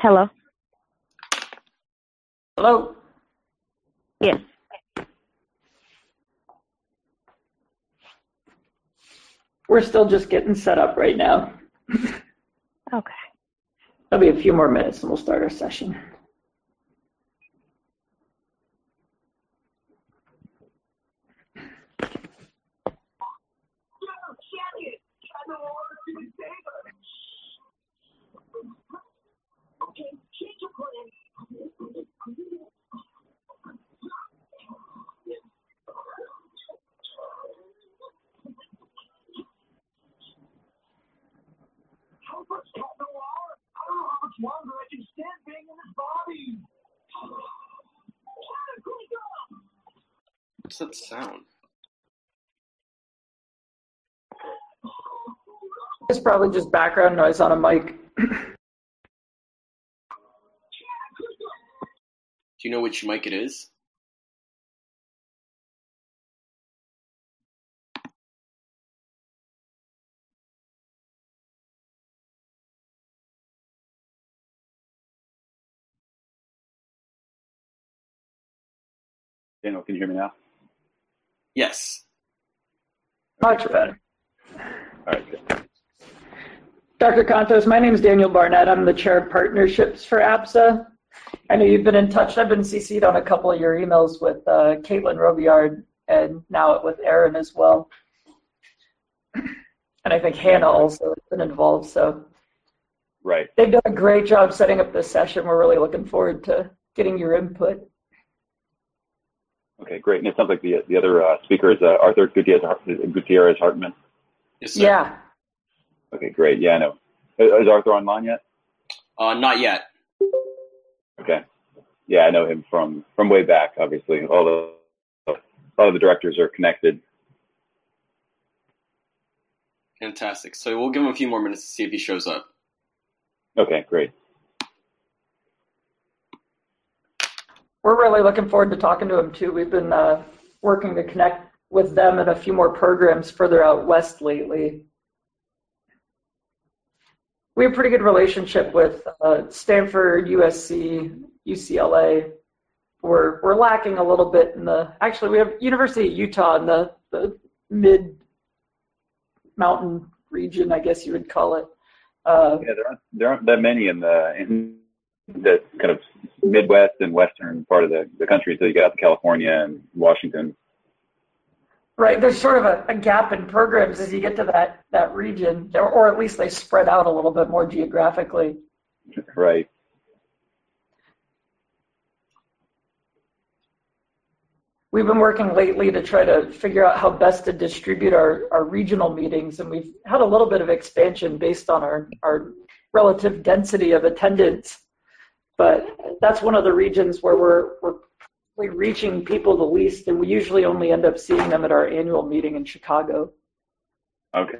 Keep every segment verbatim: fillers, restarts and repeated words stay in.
Hello. Hello. Yes. We're still just getting set up right now. Okay. There'll be a few more minutes and we'll start our session. What's that sound? It's probably just background noise on a mic. Do you know which mic it is? Daniel, can you hear me now? Yes. Much better. All right, good. Doctor Contos, my name is Daniel Barnett. I'm the chair of partnerships for A B S A. I know you've been in touch. I've been C C'd on a couple of your emails with uh, Caitlin Robillard and now with Aaron as well. And I think Hannah also has been involved. So Right. they've done a great job setting up this session. We're really looking forward to getting your input. Okay, great. And it sounds like the the other uh, speaker is uh, Arthur Gutierrez, Gutierrez Hartman. Yes, sir. Yeah. Okay, great. Yeah, I know. Is Arthur online yet? Uh, not yet. Okay. Yeah, I know him from from way back. Obviously, all the all of the directors are connected. Fantastic. So we'll give him a few more minutes to see if he shows up. Okay, great. We're really looking forward to talking to him too. We've been uh, working to connect with them and a few more programs further out west lately. We have a pretty good relationship with uh, Stanford, U S C, U C L A. We're we're lacking a little bit in the. Actually, we have University of Utah in the, the mid mountain region, I guess you would call it. Uh, Yeah, there aren't there aren't that many in the in the kind of Midwest and Western part of the, the country until you get out to California and Washington. Right, there's sort of a, a gap in programs as you get to that, that region, or, or at least they spread out a little bit more geographically. Right. We've been working lately to try to figure out how best to distribute our, our regional meetings, and we've had a little bit of expansion based on our, our relative density of attendance. But that's one of the regions where we're, we're reaching people the least, and we usually only end up seeing them at our annual meeting in Chicago. Okay.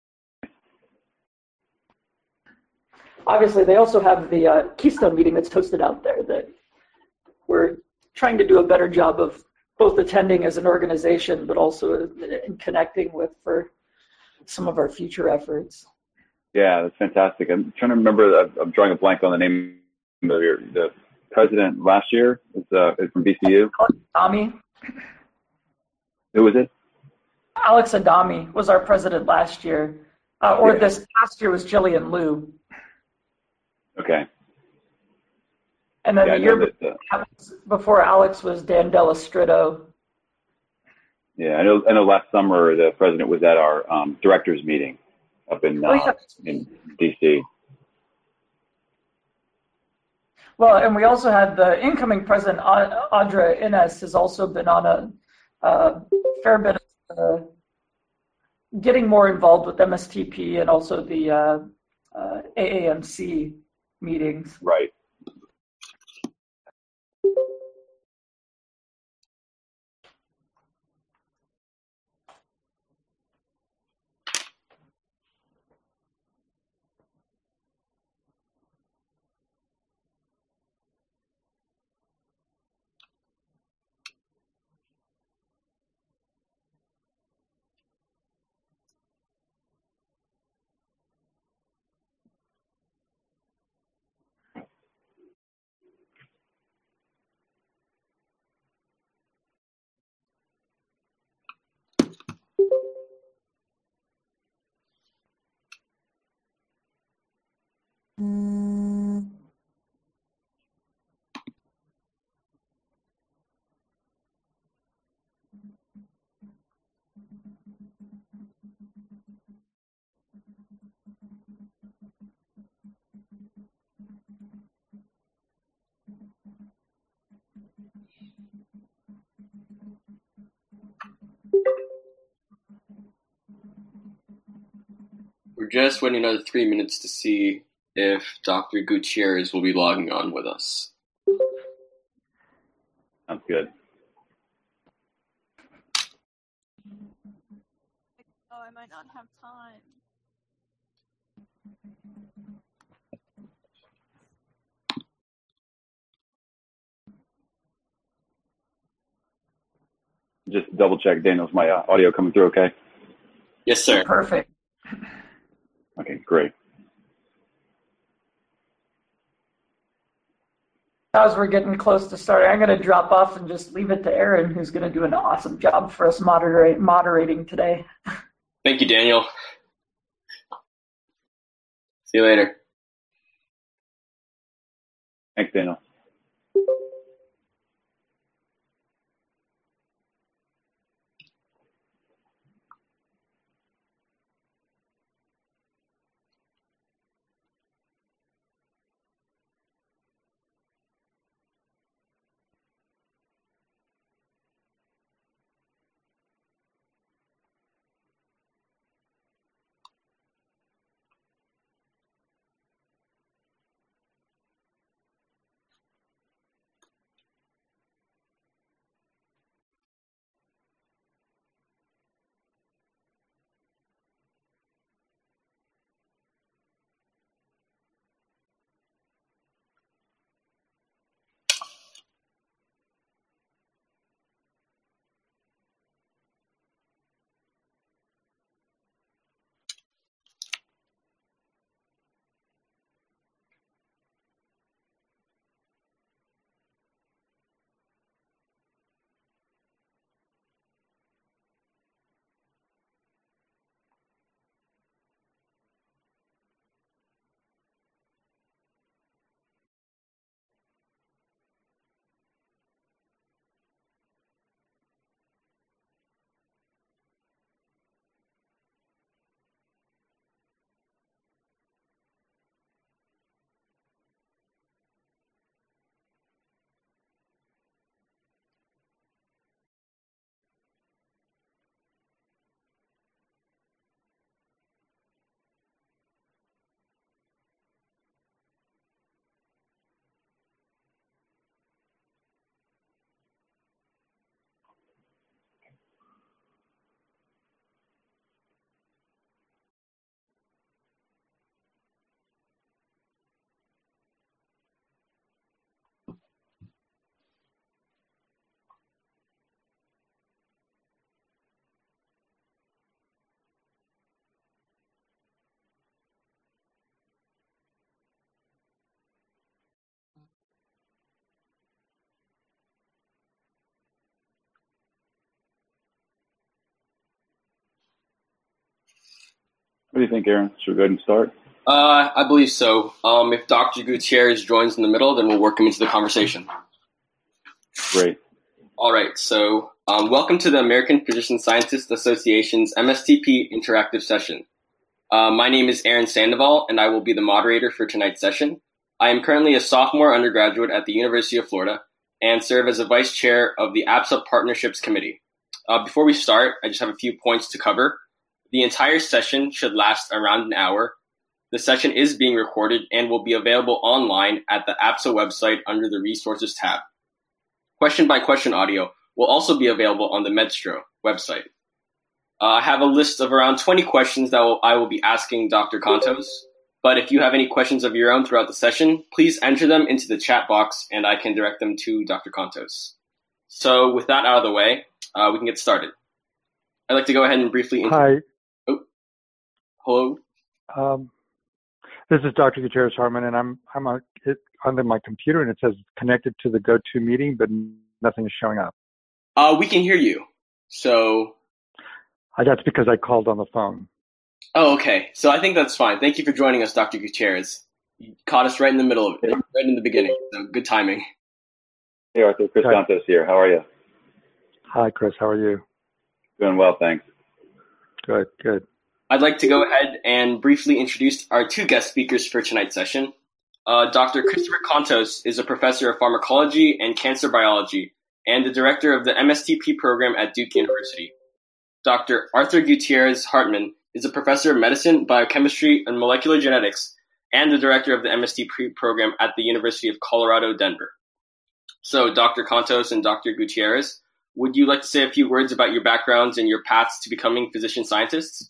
Obviously, they also have the uh, Keystone meeting that's hosted out there that we're trying to do a better job of both attending as an organization, but also in connecting with for some of our future efforts. Yeah, that's fantastic. I'm trying to remember. I'm drawing a blank on the name of your, the president last year. Is, uh, is from B C U. Alex Adami. Who was it? Alex Adami was our president last year, uh, or Yeah. this past year was Jillian Liu. Okay. And then Yeah, I the know year that, uh, before Alex was Dan Delastrito. Yeah, I know. I know. Last summer, the president was at our um, directors meeting up in uh, Oh, yeah. in D C. Well, and we also had the incoming president, Au- Audra Ines, has also been on a, a fair bit of uh, getting more involved with M S T P and also the uh, uh, A A M C meetings. Right. just waiting another three minutes to see if Doctor Gutierrez will be logging on with us. Sounds good. Oh, I might not have time. Just double check, Daniel, is my uh, audio coming through okay? Yes, sir. Perfect. Okay, great. As we're getting close to starting, I'm going to drop off and just leave it to Aaron, who's going to do an awesome job for us moderate, moderating today. Thank you, Daniel. See you later. Thanks, Daniel. What do you think, Aaron? Should we go ahead and start? Uh, I believe so. Um, if Doctor Gutierrez joins in the middle, then we'll work him into the conversation. Great. All right, so um, welcome to the American Physician Scientists Association's M S T P interactive session. Uh, my name is Aaron Sandoval, and I will be the moderator for tonight's session. I am currently a sophomore undergraduate at the University of Florida and serve as a vice chair of the A P S A Partnerships Committee. Uh, before we start, I just have a few points to cover. The entire session should last around an hour. The session is being recorded and will be available online at the A P S A website under the Resources tab. Question-by-question audio will also be available on the Medstro website. Uh, I have a list of around twenty questions that will, I will be asking Doctor Contos, but if you have any questions of your own throughout the session, please enter them into the chat box and I can direct them to Doctor Contos. So with that out of the way, uh, we can get started. I'd like to go ahead and briefly... Hi. Oh, hello? Um, this is Doctor Gutierrez Hartman, and I'm I'm on, it, on my computer, and it says connected to the GoToMeeting, but nothing is showing up. Uh, we can hear you. So... Uh, that's because I called on the phone. Oh, okay. So I think that's fine. Thank you for joining us, Doctor Gutierrez. You caught us right in the middle of it, right in the beginning. So good timing. Hey, Arthur. Chris Hi. Santos here. How are you? Hi, Chris. How are you? Doing well, thanks. Good, good. I'd like to go ahead and briefly introduce our two guest speakers for tonight's session. Uh, Doctor Christopher Contos is a professor of pharmacology and cancer biology and the director of the M S T P program at Duke University. Doctor Arthur Gutierrez Hartman is a professor of medicine, biochemistry, and molecular genetics, and the director of the M S T P program at the University of Colorado, Denver. So, Doctor Contos and Doctor Gutierrez, would you like to say a few words about your backgrounds and your paths to becoming physician scientists?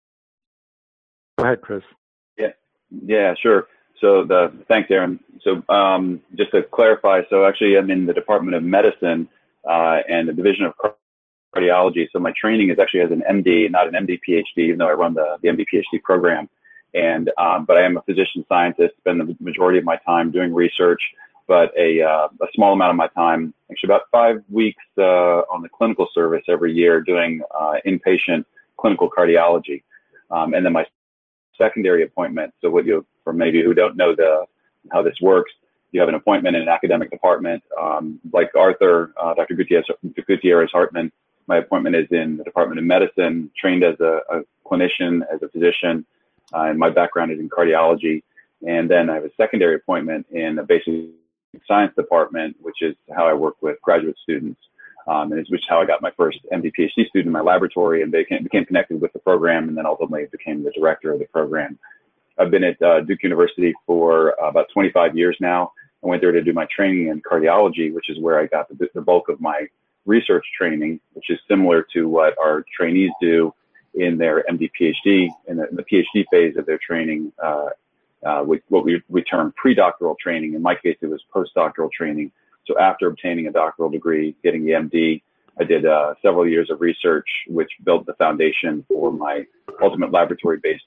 Go ahead, Chris. Yeah, yeah, sure. So, the thanks, Aaron. So, um, just to clarify, so actually, I'm in the Department of Medicine uh, and the Division of Cardiology. So, my training is actually as an M D, not an M D P H D, even though I run the, the M D P H D program. And um, but I am a physician scientist. Spend the majority of my time doing research, but a uh, a small amount of my time, actually about five weeks uh, on the clinical service every year, doing uh, inpatient clinical cardiology. Um, and then my secondary appointment. So what you, for maybe who don't know the how this works, you have an appointment in an academic department, um, like Arthur, uh, Doctor Gutierrez, Gutierrez Hartman. My appointment is in the Department of Medicine, trained as a, a clinician, as a physician, uh, and my background is in cardiology. And then I have a secondary appointment in the basic science department, which is how I work with graduate students. Um, and it's which is how I got my first M D P H D student in my laboratory and became, became connected with the program, and then ultimately became the director of the program. I've been at uh, Duke University for uh, about twenty-five years now. I went there to do my training in cardiology, which is where I got the, the bulk of my research training, which is similar to what our trainees do in their M D P H D, in the, in the PhD phase of their training, uh, uh, with what we, we term pre-doctoral training. In my case, it was postdoctoral training. So after obtaining a doctoral degree, getting the M D, I did uh, several years of research, which built the foundation for my ultimate laboratory-based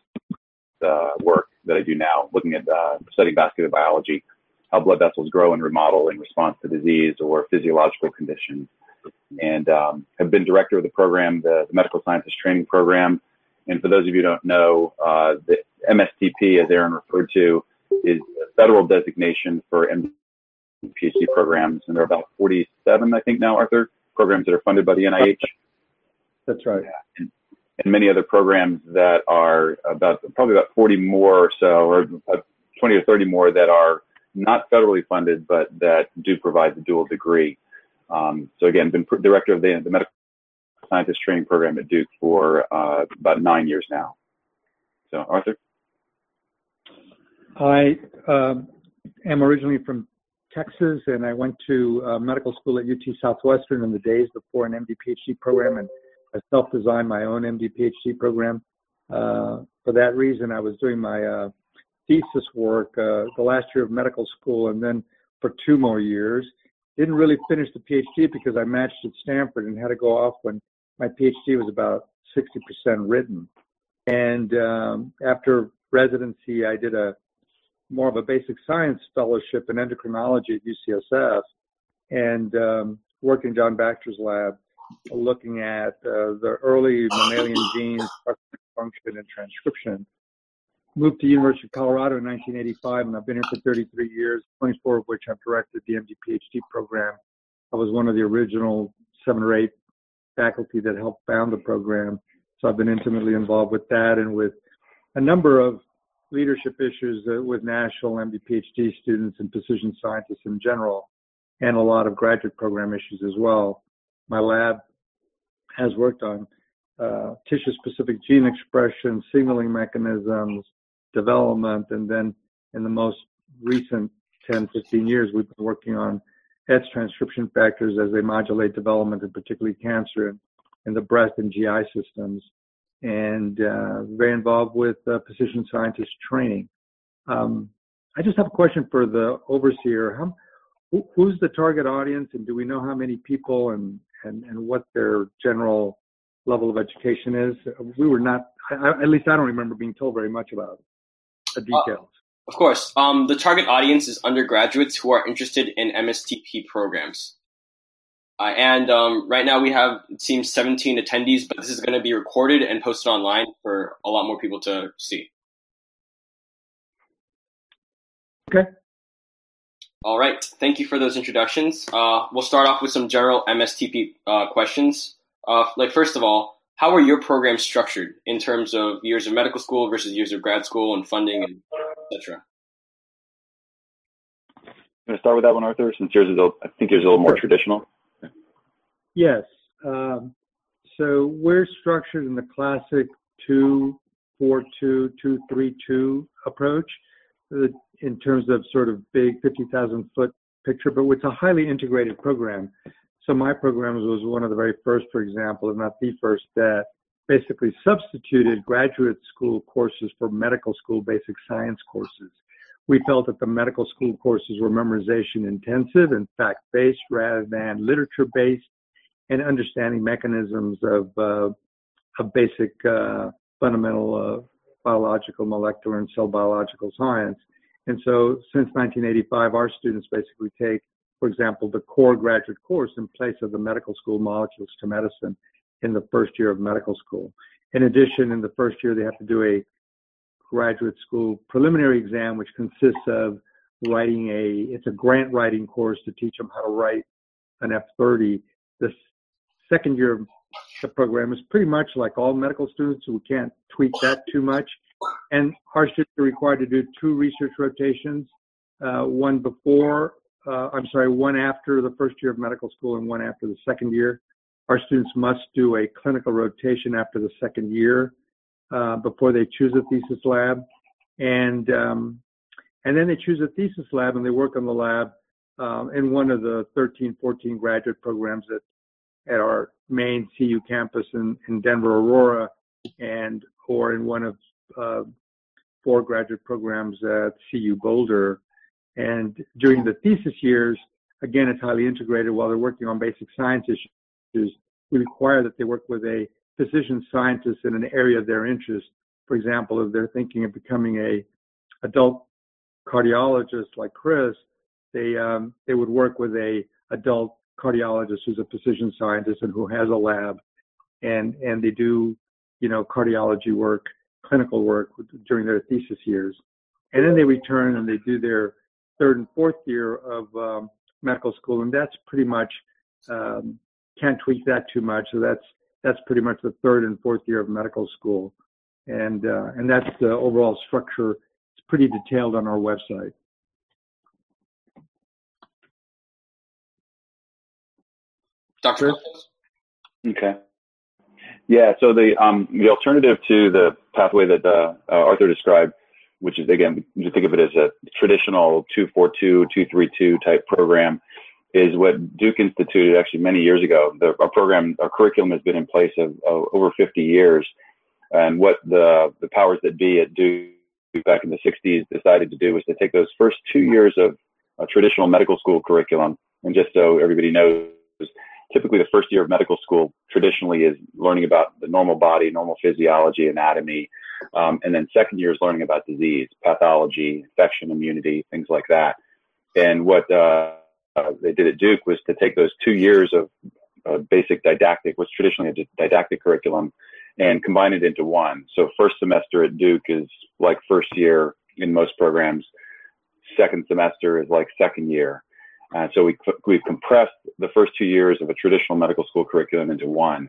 uh, work that I do now, looking at uh, studying vascular biology, how blood vessels grow and remodel in response to disease or physiological conditions. And um, have been director of the program, the, the Medical Scientist Training Program. And for those of you who don't know, uh, the M S T P, as Aaron referred to, is a federal designation for M D PhD programs, and there are about forty-seven, I think now, Arthur, programs that are funded by the N I H. That's right. Yeah. And, and many other programs that are about, probably about forty more or so, or twenty or thirty more that are not federally funded, but that do provide the dual degree. Um, so again, been director of the, the Medical Scientist Training Program at Duke for uh, about nine years now. So, Arthur? I um, am originally from Texas, and I went to uh, medical school at U T Southwestern in the days before an M D P H D program, and I self-designed my own M D P H D program. Uh, for that reason, I was doing my uh, thesis work uh, the last year of medical school, and then for two more years. Didn't really finish the PhD because I matched at Stanford and had to go off when my PhD was about sixty percent written. And um, after residency, I did a more of a basic science fellowship in endocrinology at U C S F, and um, worked in John Baxter's lab, looking at uh, the early mammalian genes, function, and transcription. Moved to University of Colorado in nineteen eighty-five, and I've been here for thirty-three years, twenty-four of which I've directed the M D P H D program. I was one of the original seven or eight faculty that helped found the program, so I've been intimately involved with that and with a number of leadership issues uh, with national M D P H D students and physician scientists in general, and a lot of graduate program issues as well. My lab has worked on uh, tissue-specific gene expression, signaling mechanisms, development, and then in the most recent ten, fifteen years, we've been working on E T S transcription factors as they modulate development, and particularly cancer in, in the breast and G I systems, and uh, very involved with uh, physician scientist training. Um, I just have a question for the overseer. How, who, who's the target audience, and do we know how many people and, and, and what their general level of education is? We were not, I, at least I don't remember being told very much about it. The details. Uh, of course. Um, the target audience is undergraduates who are interested in M S T P programs. Uh, and um, right now we have, it seems, seventeen attendees, but this is going to be recorded and posted online for a lot more people to see. Okay. All right. Thank you for those introductions. Uh, we'll start off with some general M S T P uh, questions. Uh, like, first of all, how are your programs structured in terms of years of medical school versus years of grad school and funding, and et cetera? You want to start with that one, Arthur, since yours is, a, I think yours is a little more traditional? Yes. Um, so we're structured in the classic two four two, two three two approach uh, in terms of sort of big fifty thousand foot picture, but it's a highly integrated program. So my program was one of the very first, for example, if not the first, that basically substituted graduate school courses for medical school basic science courses. We felt that the medical school courses were memorization intensive and fact-based rather than literature-based, and understanding mechanisms of, uh, of basic uh, fundamental uh, biological, molecular, and cell biological science. And so since nineteen eighty-five, our students basically take, for example, the core graduate course in place of the medical school Molecules to Medicine in the first year of medical school. In addition, in the first year, they have to do a graduate school preliminary exam, which consists of writing a, it's a grant writing course to teach them how to write an F thirty. The second year of the program is pretty much like all medical students, so we can't tweak that too much. And our students are required to do two research rotations, uh, one before, uh, I'm sorry, one after the first year of medical school and one after the second year. Our students must do a clinical rotation after the second year uh, before they choose a thesis lab. And um, and then they choose a thesis lab and they work on the lab um, in one of the thirteen, fourteen graduate programs at, at our main C U campus in, in Denver, Aurora, and or in one of uh, four graduate programs at C U Boulder. And during the thesis years, again, it's highly integrated. While they're working on basic science issues, we require that they work with a physician scientist in an area of their interest. For example, if they're thinking of becoming a adult cardiologist like Chris, they um, they would work with a adult cardiologist who's a physician scientist and who has a lab, and and they do, you know, cardiology work, clinical work during their thesis years, and then they return and they do their third and fourth year of um, medical school, and that's pretty much um, can't tweak that too much. So that's that's pretty much the third and fourth year of medical school, and uh, and that's the overall structure. It's pretty detailed on our website. Doctor Okay. Yeah. So the um the alternative to the pathway that uh, uh, Arthur described, which is, again, you think of it as a traditional two four two, two three two type program, is what Duke instituted actually many years ago. The, our program, our curriculum has been in place of, of over fifty years. And what the, the powers that be at Duke back in the sixties decided to do was to take those first two years of a traditional medical school curriculum. And just so everybody knows, typically the first year of medical school traditionally is learning about the normal body, normal physiology, anatomy. Um, and then second year is learning about disease, pathology, infection, immunity, things like that. And what uh, uh, they did at Duke was to take those two years of uh, basic didactic, what's traditionally a didactic curriculum, and combine it into one. So first semester at Duke is like first year in most programs. Second semester is like second year. Uh, so we, we've compressed the first two years of a traditional medical school curriculum into one.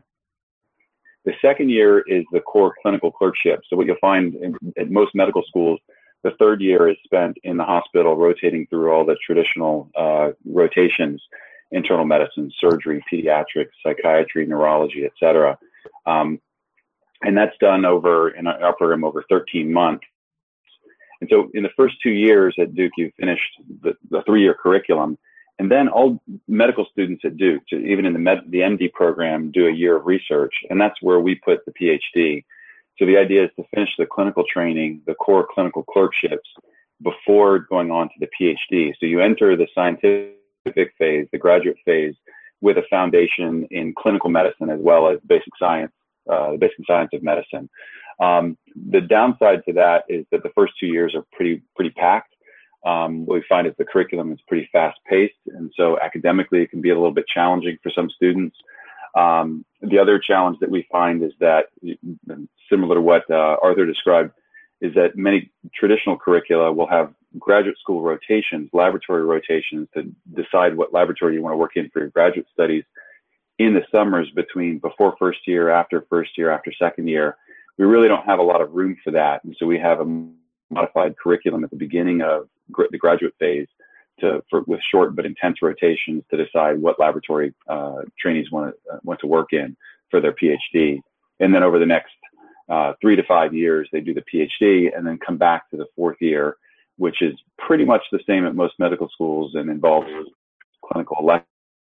The second year is the core clinical clerkship. So what you'll find in, at most medical schools, the third year is spent in the hospital rotating through all the traditional uh, rotations, internal medicine, surgery, pediatrics, psychiatry, neurology, et cetera. Um, and that's done over, in our program, over thirteen months. And so in the first two years at Duke, you've finished the, the three-year curriculum. And then all medical students at Duke, even in the, med, the M D program, do a year of research. And that's where we put the PhD. So the idea is to finish the clinical training, the core clinical clerkships, before going on to the PhD. So you enter the scientific phase, the graduate phase, with a foundation in clinical medicine as well as basic science, uh, the basic science of medicine. Um, the downside to that is that the first two years are pretty, pretty packed. Um, what we find is the curriculum is pretty fast paced. And so academically, it can be a little bit challenging for some students. Um, the other challenge that we find is that, similar to what uh, Arthur described, is that many traditional curricula will have graduate school rotations, laboratory rotations, to decide what laboratory you want to work in for your graduate studies in the summers between before first year, after first year, after second year. We really don't have a lot of room for that. And so we have a modified curriculum at the beginning of gr- the graduate phase to, for, with short but intense rotations to decide what laboratory uh, trainees want to, uh, want to work in for their PhD. And then over the next uh, three to five years, they do the PhD and then come back to the fourth year, which is pretty much the same at most medical schools and involves clinical electives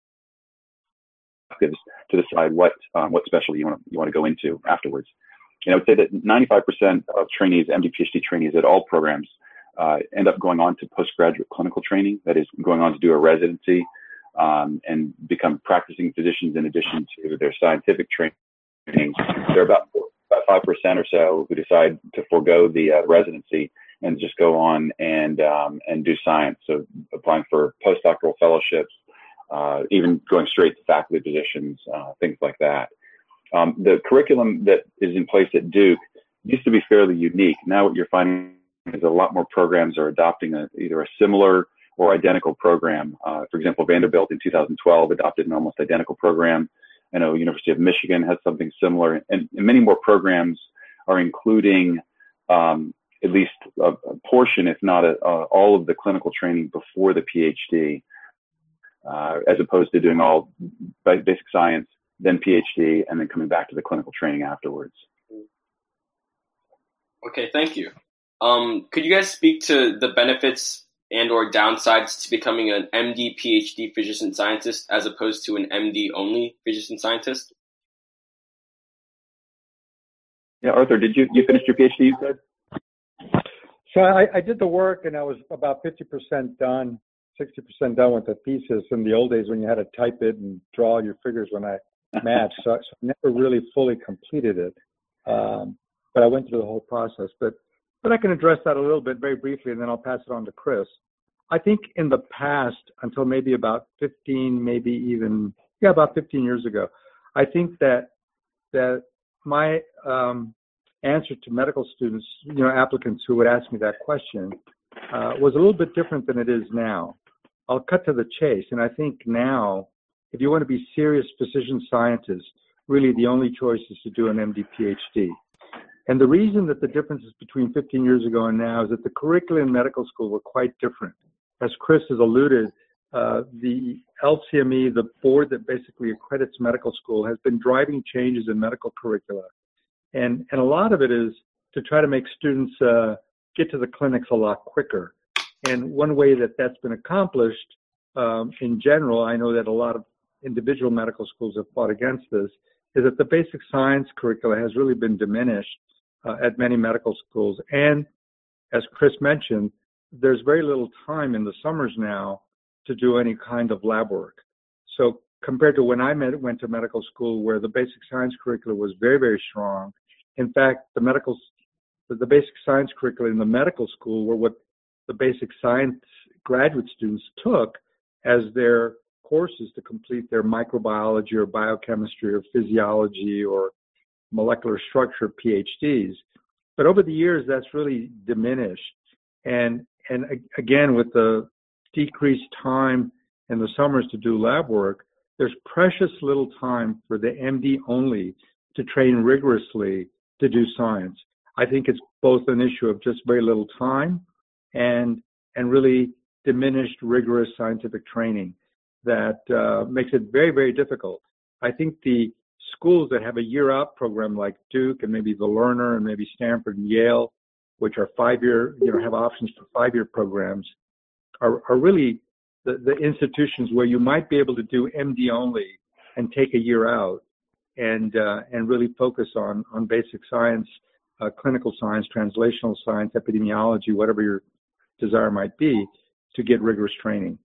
to decide what um, what specialty you want to you want to go into afterwards. And I would say that ninety-five percent of trainees, M D, PhD trainees at all programs, uh, end up going on to postgraduate clinical training. That is, going on to do a residency um, and become practicing physicians in addition to their scientific training. There are about about five percent or so who decide to forego the uh, residency and just go on and um, and do science. So applying for postdoctoral fellowships, uh, even going straight to faculty positions, uh, things like that. Um, the curriculum that is in place at Duke used to be fairly unique. Now what you're finding is a lot more programs are adopting a, either a similar or identical program. Uh, for example, Vanderbilt in two thousand twelve adopted an almost identical program. I know University of Michigan has something similar, and, and many more programs are including um, at least a, a portion, if not a, a, all of the clinical training before the PhD, uh, as opposed to doing all basic science, then PhD, and then coming back to the clinical training afterwards. Okay, thank you. Um, could you guys speak to the benefits and or downsides to becoming an M D, PhD physician scientist as opposed to an M D only physician scientist? Yeah, Arthur, did you, you finish your PhD, you said? So I, I did the work and I was about fifty percent done, sixty percent done with the thesis in the old days when you had to type it and draw your figures when I matched. So, so I never really fully completed it. Um, but I went through the whole process. But But I can address that a little bit very briefly, and then I'll pass it on to Chris. I think in the past, until maybe about fifteen, maybe even, yeah, about fifteen years ago, I think that that my um, answer to medical students, you know, applicants who would ask me that question, uh, was a little bit different than it is now. I'll cut to the chase, and I think now, if you want to be serious physician scientists, really the only choice is to do an M D, PhD. And the reason that the differences between fifteen years ago and now is that the curricula in medical school were quite different. As Chris has alluded, uh, the L C M E, the board that basically accredits medical school, has been driving changes in medical curricula. And, and a lot of it is to try to make students uh, get to the clinics a lot quicker. And one way that that's been accomplished um, in general, I know that a lot of individual medical schools have fought against this, is that the basic science curricula has really been diminished Uh, at many medical schools. And as Chris mentioned, there's very little time in the summers now to do any kind of lab work. So compared to when I met, went to medical school, where the basic science curricula was very, very strong. In fact, the medical, the basic science curricula in the medical school were what the basic science graduate students took as their courses to complete their microbiology or biochemistry or physiology or molecular structure PhDs. But over the years, that's really diminished. And, and again, with the decreased time in the summers to do lab work, there's precious little time for the M D only to train rigorously to do science. I think it's both an issue of just very little time and, and really diminished rigorous scientific training that uh, makes it very, very difficult. I think the schools that have a year-out program like Duke and maybe the Lerner and maybe Stanford and Yale, which are five-year, you know, have options for five-year programs, are, are really the, the institutions where you might be able to do M D only and take a year out and uh, and really focus on on basic science, uh, clinical science, translational science, epidemiology, whatever your desire might be, to get rigorous training.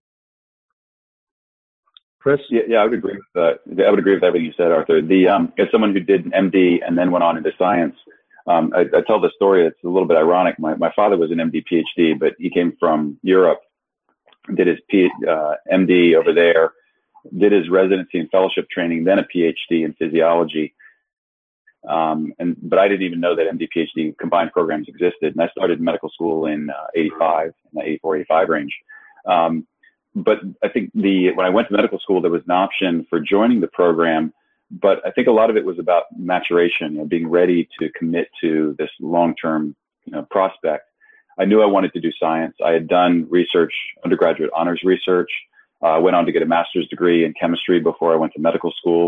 Chris? Yeah, yeah, I would agree with that. I would agree with everything you said, Arthur. The um, as someone who did an M D and then went on into science, um, I, I tell the story. It's a little bit ironic. My my father was an M D, PhD, but he came from Europe, did his P, uh, M D over there, did his residency and fellowship training, then a PhD in physiology. Um, and but I didn't even know that M D, PhD combined programs existed. And I started medical school in uh, eighty-five, in the eighty-four, eighty-five range. Um, But I think the when I went to medical school, there was an option for joining the program, but I think a lot of it was about maturation, you know, being ready to commit to this long-term, you know, prospect. I knew I wanted to do science. I had done research, undergraduate honors research. I uh, went on to get a master's degree in chemistry before I went to medical school.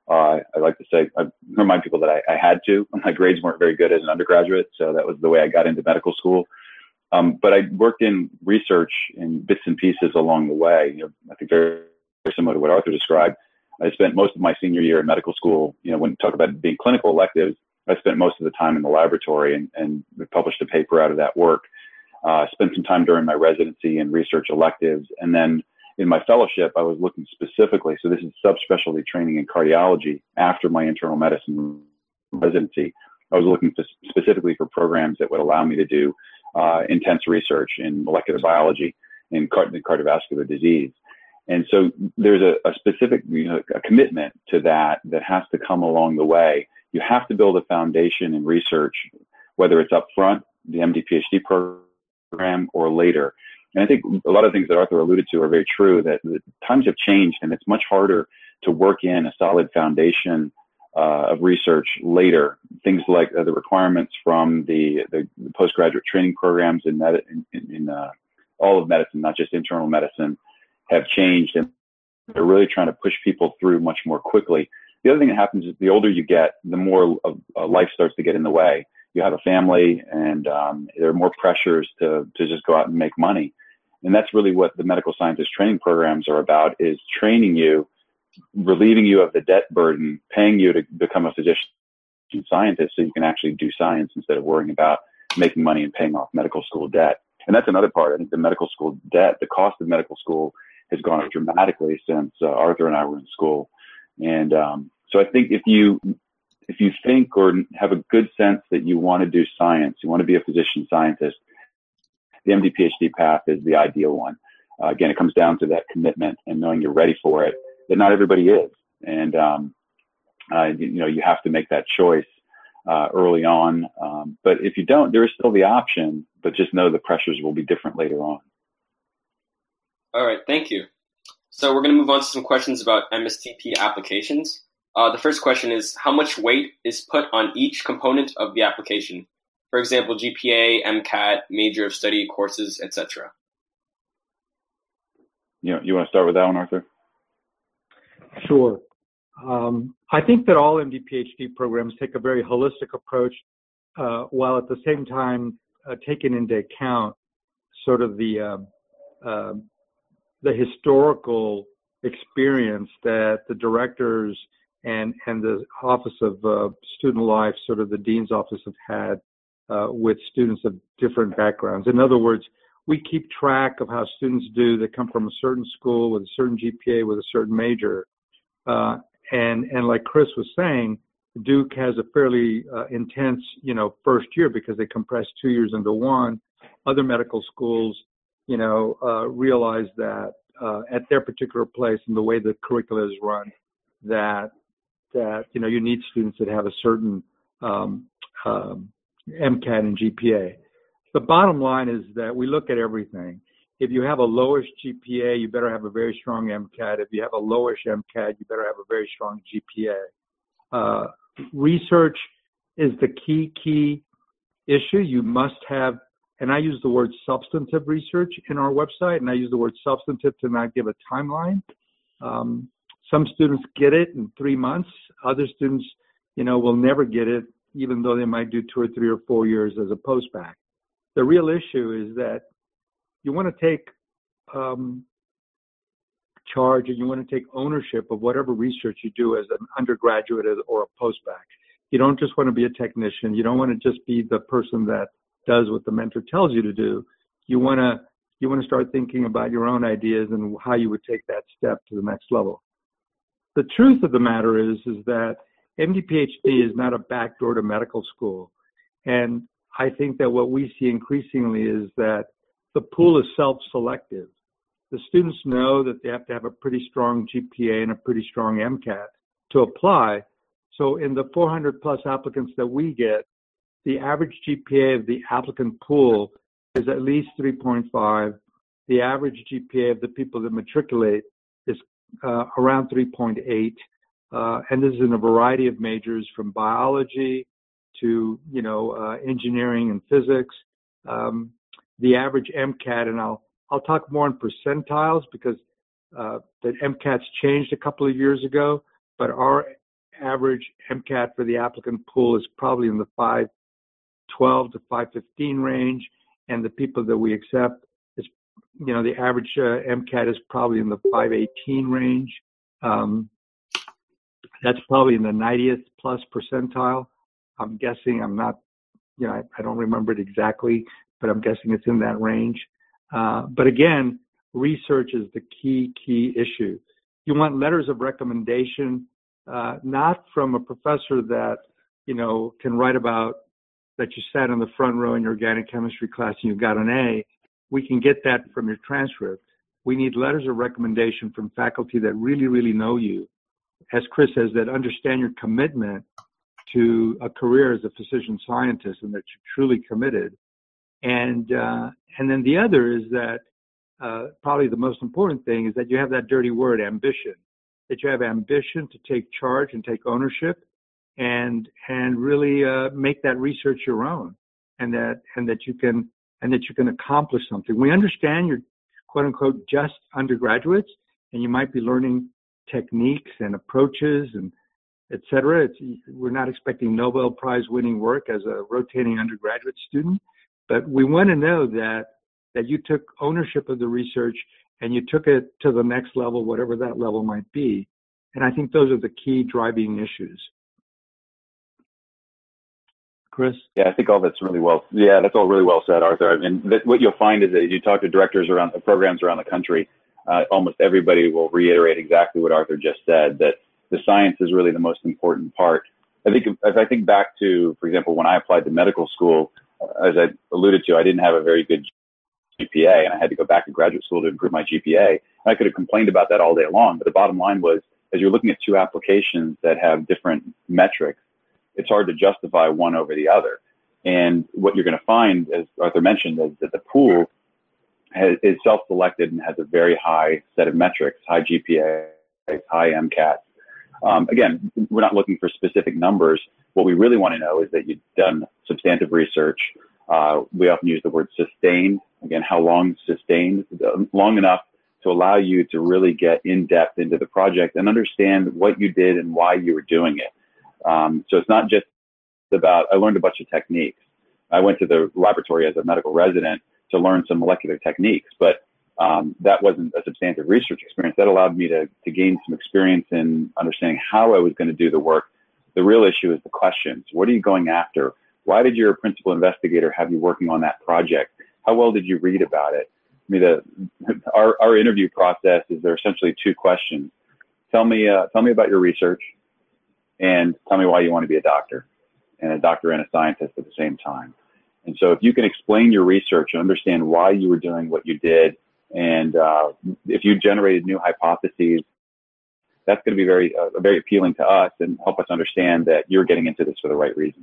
Uh, I like to say, I remind people that I, I had to. My grades weren't very good as an undergraduate, so that was the way I got into medical school. Um, but I worked in research in bits and pieces along the way. You know, I think very, very similar to what Arthur described. I spent most of my senior year in medical school. You know, when you talk about being clinical electives, I spent most of the time in the laboratory and, and published a paper out of that work. Uh, spent some time during my residency in research electives. And then in my fellowship, I was looking specifically, so this is subspecialty training in cardiology after my internal medicine residency. I was looking for specifically for programs that would allow me to do uh, intense research in molecular biology and card- cardiovascular disease. And so there's a, a specific you know, a commitment to that that has to come along the way. You have to build a foundation in research, whether it's up front, the M D PhD program, or later. And I think a lot of things that Arthur alluded to are very true, that the times have changed and it's much harder to work in a solid foundation uh, of research later. Things like uh, the requirements from the, the, the postgraduate training programs in, med- in, in uh, all of medicine, not just internal medicine, have changed, and they're really trying to push people through much more quickly. The other thing that happens is the older you get, the more of, uh, life starts to get in the way. You have a family, and um, there are more pressures to to just go out and make money. And that's really what the medical scientist training programs are about, is training you, relieving you of the debt burden, paying you to become a physician scientist so you can actually do science instead of worrying about making money and paying off medical school debt. And that's another part. I think the medical school debt, the cost of medical school has gone up dramatically since uh, Arthur and I were in school. And um, so I think if you if you think or have a good sense that you want to do science, you want to be a physician scientist, the M D PhD path is the ideal one. Uh, again, it comes down to that commitment and knowing you're ready for it, that not everybody is. And, um, uh, you, you know, you have to make that choice uh, early on. Um, but if you don't, there is still the option, but just know the pressures will be different later on. All right, thank you. So we're going to move on to some questions about M S T P applications. Uh, the first question is, how much weight is put on each component of the application? For example, G P A, MCAT, major of study, courses, et cetera. You know, you want to start with that one, Arthur? Sure. Um, I think that all M D PhD programs take a very holistic approach, uh, while at the same time uh, taking into account sort of the uh, uh, the historical experience that the directors and and the Office of uh, Student Life, sort of the Dean's Office, have had uh, with students of different backgrounds. In other words, we keep track of how students do that come from a certain school with a certain G P A, with a certain major. Uh, and and like Chris was saying, Duke has a fairly uh, intense, you know, first year because they compress two years into one. Other medical schools, you know, uh, realize that uh, at their particular place and the way the curricula is run, that that you know you need students that have a certain um, um, MCAT and G P A. The bottom line is that we look at everything. If you have a lowish G P A, you better have a very strong MCAT. If you have a lowish MCAT, you better have a very strong G P A. Uh, research is the key, key issue. You must have, and I use the word substantive research in our website, and I use the word substantive to not give a timeline. Um, some students get it in three months. Other students, you know, will never get it, even though they might do two or three or four years as a post-bac. The real issue is that you want to take um, charge and you want to take ownership of whatever research you do as an undergraduate or a post-bac. You don't just want to be a technician. You don't want to just be the person that does what the mentor tells you to do. You want to you want to start thinking about your own ideas and how you would take that step to the next level. The truth of the matter is, is that M D PhD is not a backdoor to medical school. And I think that what we see increasingly is that the pool is self-selective. The students know that they have to have a pretty strong G P A and a pretty strong MCAT to apply. So in the four hundred plus applicants that we get, the average G P A of the applicant pool is at least three point five. The average G P A of the people that matriculate is uh, around three point eight. Uh, and this is in a variety of majors, from biology to, you know, uh, engineering and physics. Um, the average MCAT, and I'll I'll talk more in percentiles because uh, the MCAT's changed a couple of years ago, but our average MCAT for the applicant pool is probably in the five twelve to five fifteen range, and the people that we accept is, you know, the average uh, MCAT is probably in the five eighteen range. Um, that's probably in the ninetieth plus percentile. I'm guessing. I'm not, you know, I, I don't remember it exactly, but I'm guessing it's in that range. Uh, but again, research is the key, key issue. You want letters of recommendation, uh, not from a professor that, you know, can write about that you sat in the front row in your organic chemistry class and you got an A. We can get that from your transcript. We need letters of recommendation from faculty that really, really know you. As Chris says, that understand your commitment to a career as a physician scientist and that you're truly committed. And uh, and then the other is that uh, probably the most important thing is that you have that dirty word, ambition, that you have ambition to take charge and take ownership and and really uh, make that research your own, and that and that you can and that you can accomplish something. We understand you're quote unquote just undergraduates, and you might be learning techniques and approaches and et cetera. It's, we're not expecting Nobel Prize winning work as a rotating undergraduate student, but we want to know that that you took ownership of the research and you took it to the next level, whatever that level might be. And I think those are the key driving issues. Chris? Yeah, I think all that's really well. Yeah, that's all really well said, Arthur. I mean, that, what you'll find is that as you talk to directors around the programs around the country, uh, almost everybody will reiterate exactly what Arthur just said, that the science is really the most important part. I think if I think back to, for example, when I applied to medical school, as I alluded to, I didn't have a very good G P A, and I had to go back to graduate school to improve my G P A. And I could have complained about that all day long, but the bottom line was, as you're looking at two applications that have different metrics, it's hard to justify one over the other. And what you're going to find, as Arthur mentioned, is that the pool has, is self-selected and has a very high set of metrics, high G P A, high MCAT. Um, again, we're not looking for specific numbers. What we really want to know is that you've done substantive research. Uh, we often use the word sustained. Again, how long sustained? Long enough to allow you to really get in depth into the project and understand what you did and why you were doing it. Um, so it's not just about, I learned a bunch of techniques. I went to the laboratory as a medical resident to learn some molecular techniques, but um, that wasn't a substantive research experience. That allowed me to, to gain some experience in understanding how I was going to do the work. The real issue is the questions. What are you going after? Why did your principal investigator have you working on that project? How well did you read about it? I mean, the, our, our interview process is there are essentially two questions. Tell me, uh, tell me about your research, and tell me why you want to be a doctor, and a doctor and a scientist at the same time. And so if you can explain your research and understand why you were doing what you did, and uh, if you generated new hypotheses, that's going to be very, uh, very appealing to us and help us understand that you're getting into this for the right reasons.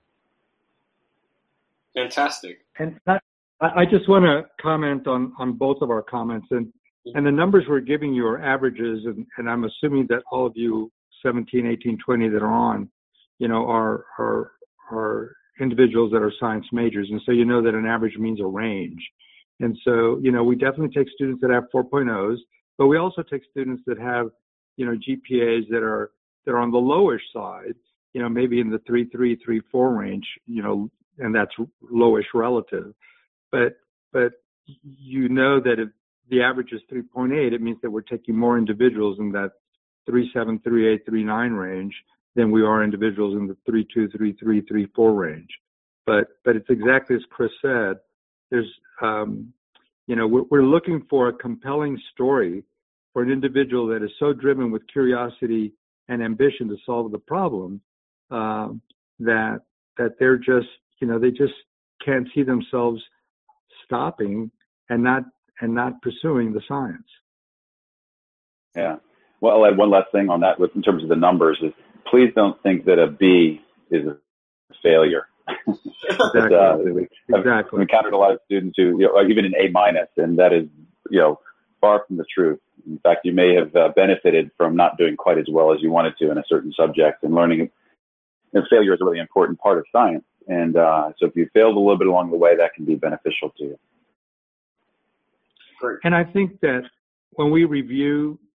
Fantastic. And I, I just want to comment on, on both of our comments. And, and the numbers we're giving you are averages, and, and I'm assuming that all of you seventeen, eighteen, twenty that are on, you know, are, are, are individuals that are science majors. And so you know that an average means a range. And so, you know, we definitely take students that have four point ohs, but we also take students that have, you know, G P As that are, that are on the lowish side, you know, maybe in the three point three, three point four range, you know, and that's lowish relative. But, but you know that if the average is three point eight, it means that we're taking more individuals in that three point seven, three point eight, three point nine range than we are individuals in the three point two, three point three, three point four range. But, but it's exactly as Chris said. There's, um, you know, we're, we're looking for a compelling story for an individual that is so driven with curiosity and ambition to solve the problem um, that that they're just, you know, they just can't see themselves stopping and not and not pursuing the science. Yeah. Well, I'll add one last thing on that with, in terms of the numbers is please don't think that a B is a failure. Exactly. uh, we, exactly. I've encountered a lot of students who, you know, even an A minus, and that is, you know, far from the truth. In fact, you may have uh, benefited from not doing quite as well as you wanted to in a certain subject, and learning. And failure is a really important part of science. And uh, so if you failed a little bit along the way, that can be beneficial to you. Great. And I think that when we review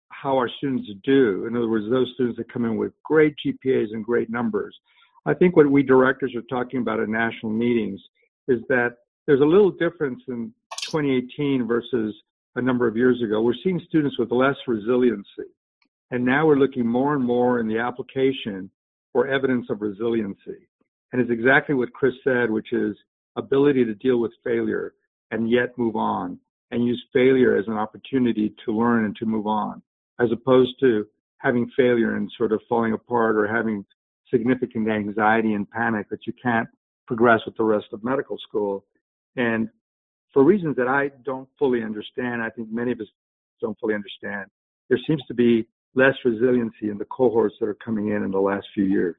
how our students do. In other words, those students that come in with great G P As and great numbers. I think what we directors are talking about at national meetings is that there's a little difference in twenty eighteen versus a number of years ago. We're seeing students with less resiliency. And now we're looking more and more in the application for evidence of resiliency. And it's exactly what Chris said, which is ability to deal with failure and yet move on, and use failure as an opportunity to learn and to move on, as opposed to having failure and sort of falling apart or having significant anxiety and panic that you can't progress with the rest of medical school. And for reasons that I don't fully understand, I think many of us don't fully understand, there seems to be less resiliency in the cohorts that are coming in in the last few years.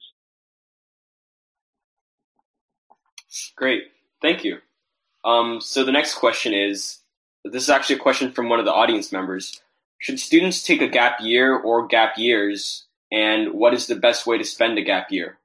Great. Thank you. Um, so the next question is, this is actually a question from one of the audience members. Should students take a gap year or gap years, and what is the best way to spend a gap year?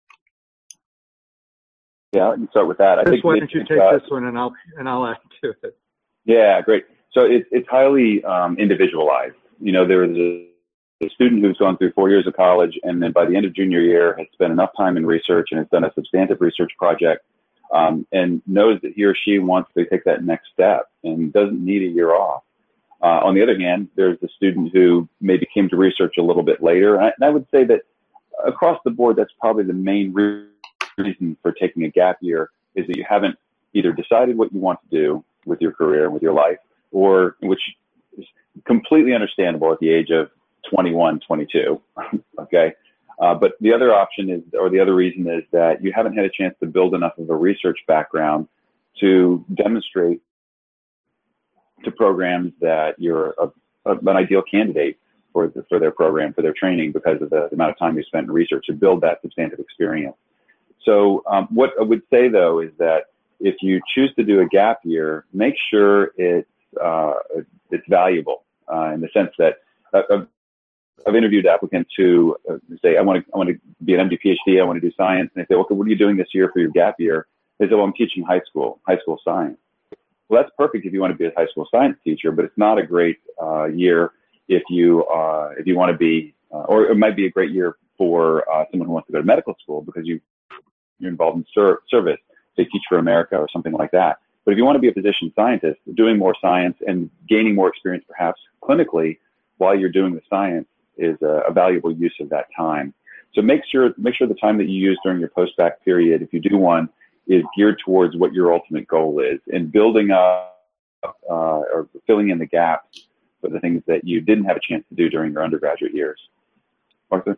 Yeah, I can start with that. I Chris, think why don't you take uh, this one and I'll and I'll add to it. Yeah, great. So it, it's highly um, individualized. You know, there is a, a student who's gone through four years of college, and then by the end of junior year has spent enough time in research and has done a substantive research project, um, and knows that he or she wants to take that next step and doesn't need a year off. Uh, on the other hand, there's the student who maybe came to research a little bit later. And I, and I would say that across the board, that's probably the main re- reason for taking a gap year, is that you haven't either decided what you want to do with your career and with your life, or which is completely understandable at the age of twenty-one, twenty-two. Okay. Uh, but the other option is, or the other reason is that you haven't had a chance to build enough of a research background to demonstrate to programs that you're a, a, an ideal candidate for the, for their program, for their training, because of the, the amount of time you spent in research to build that substantive experience. So um, what I would say, though, is that if you choose to do a gap year, make sure it's, uh, it's valuable uh, in the sense that uh, I've interviewed applicants who uh, say, I want to I want to be an M D PhD, I want to do science. And they say, okay, what are you doing this year for your gap year? They say, well, I'm teaching high school, high school science. Well, that's perfect if you want to be a high school science teacher, but it's not a great uh, year if you uh, if you want to be, uh, or it might be a great year for uh, someone who wants to go to medical school because you, you're involved in ser- service, say Teach for America or something like that. But if you want to be a physician scientist, doing more science and gaining more experience perhaps clinically while you're doing the science is a, a valuable use of that time. So make sure make sure the time that you use during your post-bac period, if you do one, is geared towards what your ultimate goal is, and building up uh, or filling in the gaps for the things that you didn't have a chance to do during your undergraduate years. Arthur?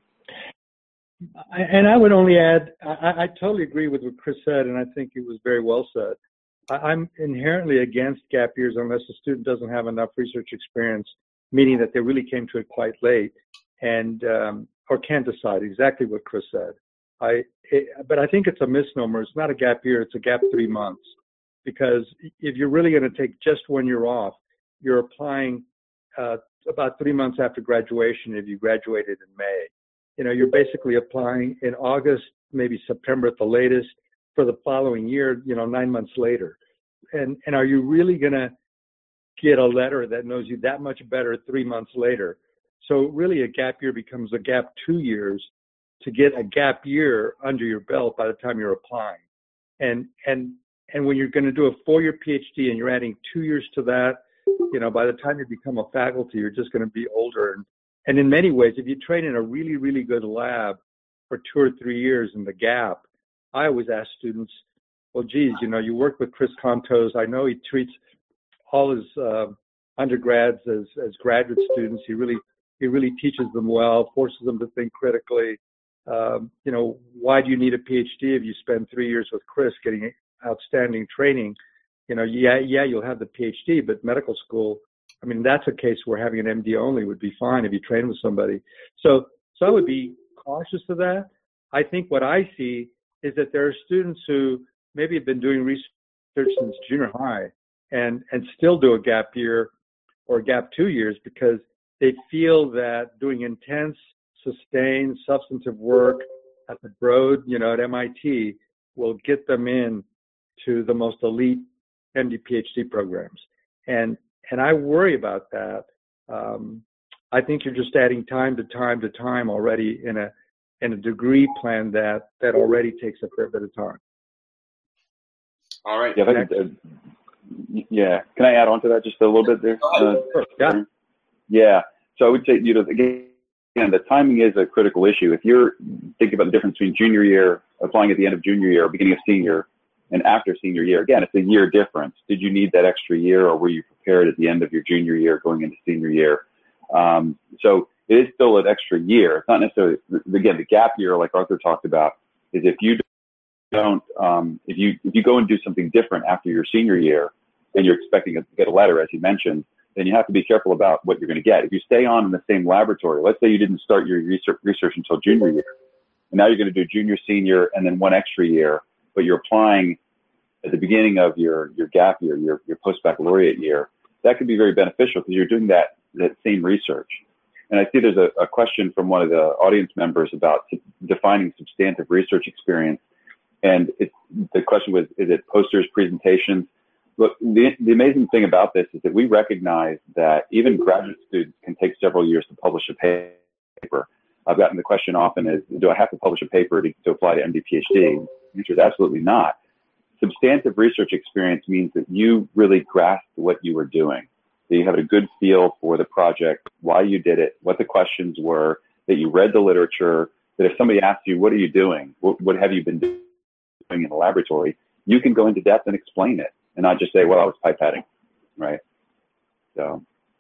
I, and I would only add, I, I totally agree with what Chris said, and I think it was very well said. I, I'm inherently against gap years unless a student doesn't have enough research experience, meaning that they really came to it quite late, and um, or can't decide exactly what Chris said. I, it, but I think it's a misnomer. It's not a gap year. It's a gap three months. Because if you're really going to take just one year off, you're applying uh, about three months after graduation if you graduated in May. You know, you're basically applying in August, maybe September at the latest, for the following year, you know, nine months later. And, and are you really going to get a letter that knows you that much better three months later? So really a gap year becomes a gap two years to get a gap year under your belt by the time you're applying. And and and when you're going to do a four-year PhD and you're adding two years to that, you know, by the time you become a faculty, you're just going to be older. And, and in many ways, if you train in a really, really good lab for two or three years in the gap, I always ask students, well, geez, you know, you work with Chris Kontos. I know he treats all his uh, undergrads as, as graduate students. He really, he really teaches them well, forces them to think critically. Um, you know, why do you need a PhD if you spend three years with Chris getting outstanding training? You know, yeah, yeah, you'll have the PhD, but medical school, I mean, that's a case where having an M D only would be fine if you train with somebody. So, so I would be cautious of that. I think what I see is that there are students who maybe have been doing research since junior high and, and still do a gap year or gap two years because they feel that doing intense, sustained, substantive work at the Broad, you know, at M I T will get them in to the most elite M D PhD programs. And, and I worry about that. Um, I think you're just adding time to time to time already in a in a degree plan that that already takes a fair bit of time. All right. Yeah, if I could, uh, yeah. Can I add on to that just a little bit there? Uh, yeah. Yeah. So I would say, you know, again, the timing is a critical issue. If you're thinking about the difference between junior year, applying at the end of junior year, or beginning of senior, and after senior year, again, it's a year difference. Did you need that extra year, or were you prepared at the end of your junior year going into senior year? Um, so it is still an extra year. It's not necessarily, again, the gap year, like Arthur talked about, is if you don't, um, if you if you go and do something different after your senior year, and you're expecting to get a letter, as you mentioned, then you have to be careful about what you're going to get. If you stay on in the same laboratory, let's say you didn't start your research, research until junior year, and now you're going to do junior, senior, and then one extra year, but you're applying at the beginning of your, your gap year, your, your post-baccalaureate year, that could be very beneficial because you're doing that, that same research. And I see there's a, a question from one of the audience members about defining substantive research experience. And it, the question was, is it posters, presentations? Look, the, the amazing thing about this is that we recognize that even graduate students can take several years to publish a paper. I've gotten the question often is, do I have to publish a paper to, to apply to M D P H D? The answer is absolutely not. Substantive research experience means that you really grasped what you were doing, that you have a good feel for the project, why you did it, what the questions were, that you read the literature, that if somebody asks you, what are you doing? What, what have you been doing in the laboratory? You can go into depth and explain it and not just say, well, I was pipetting, right? So.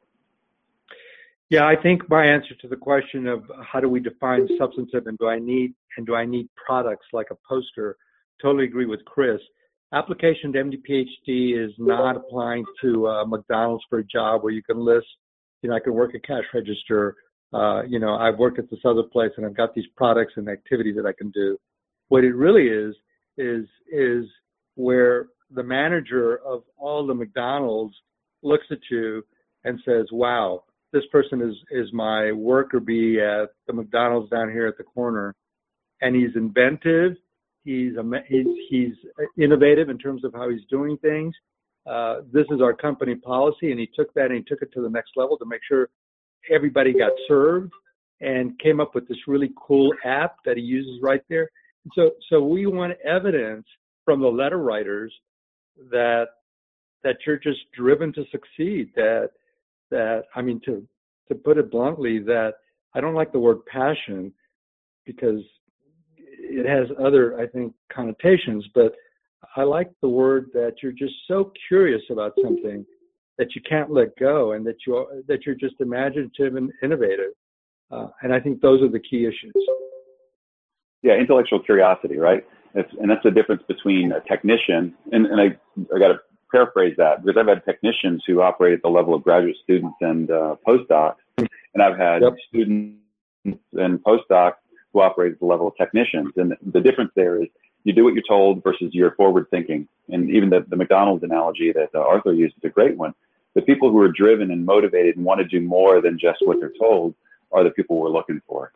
Yeah, I think my answer to the question of how do we define substantive and do I need and do I need products like a poster, totally agree with Chris. Application to M D P H D is not applying to uh, McDonald's for a job where you can list, you know, I can work a cash register. Uh, you know, I've worked at this other place and I've got these products and activities that I can do. What it really is, is, is where the manager of all the McDonald's looks at you and says, wow, this person is, is my worker bee at the McDonald's down here at the corner. And he's inventive. He's, he's, he's innovative in terms of how he's doing things. Uh, this is our company policy, and he took that and he took it to the next level to make sure everybody got served and came up with this really cool app that he uses right there. So, so we want evidence from the letter writers that that you're just driven to succeed. That that I mean, to to put it bluntly, that I don't like the word passion because it has other, I think, connotations, but I like the word that you're just so curious about something that you can't let go, and that you that you're just imaginative and innovative. Uh, and I think those are the key issues. Yeah, intellectual curiosity, right? It's, and that's the difference between a technician, and, and I I got to paraphrase that because I've had technicians who operate at the level of graduate students and uh, postdocs, and I've had yep. students and postdocs who operate at the level of technicians. And the difference there is you do what you're told versus you're forward thinking. And even the, the McDonald's analogy that uh, Arthur used is a great one. The people who are driven and motivated and want to do more than just what they're told are the people we're looking for.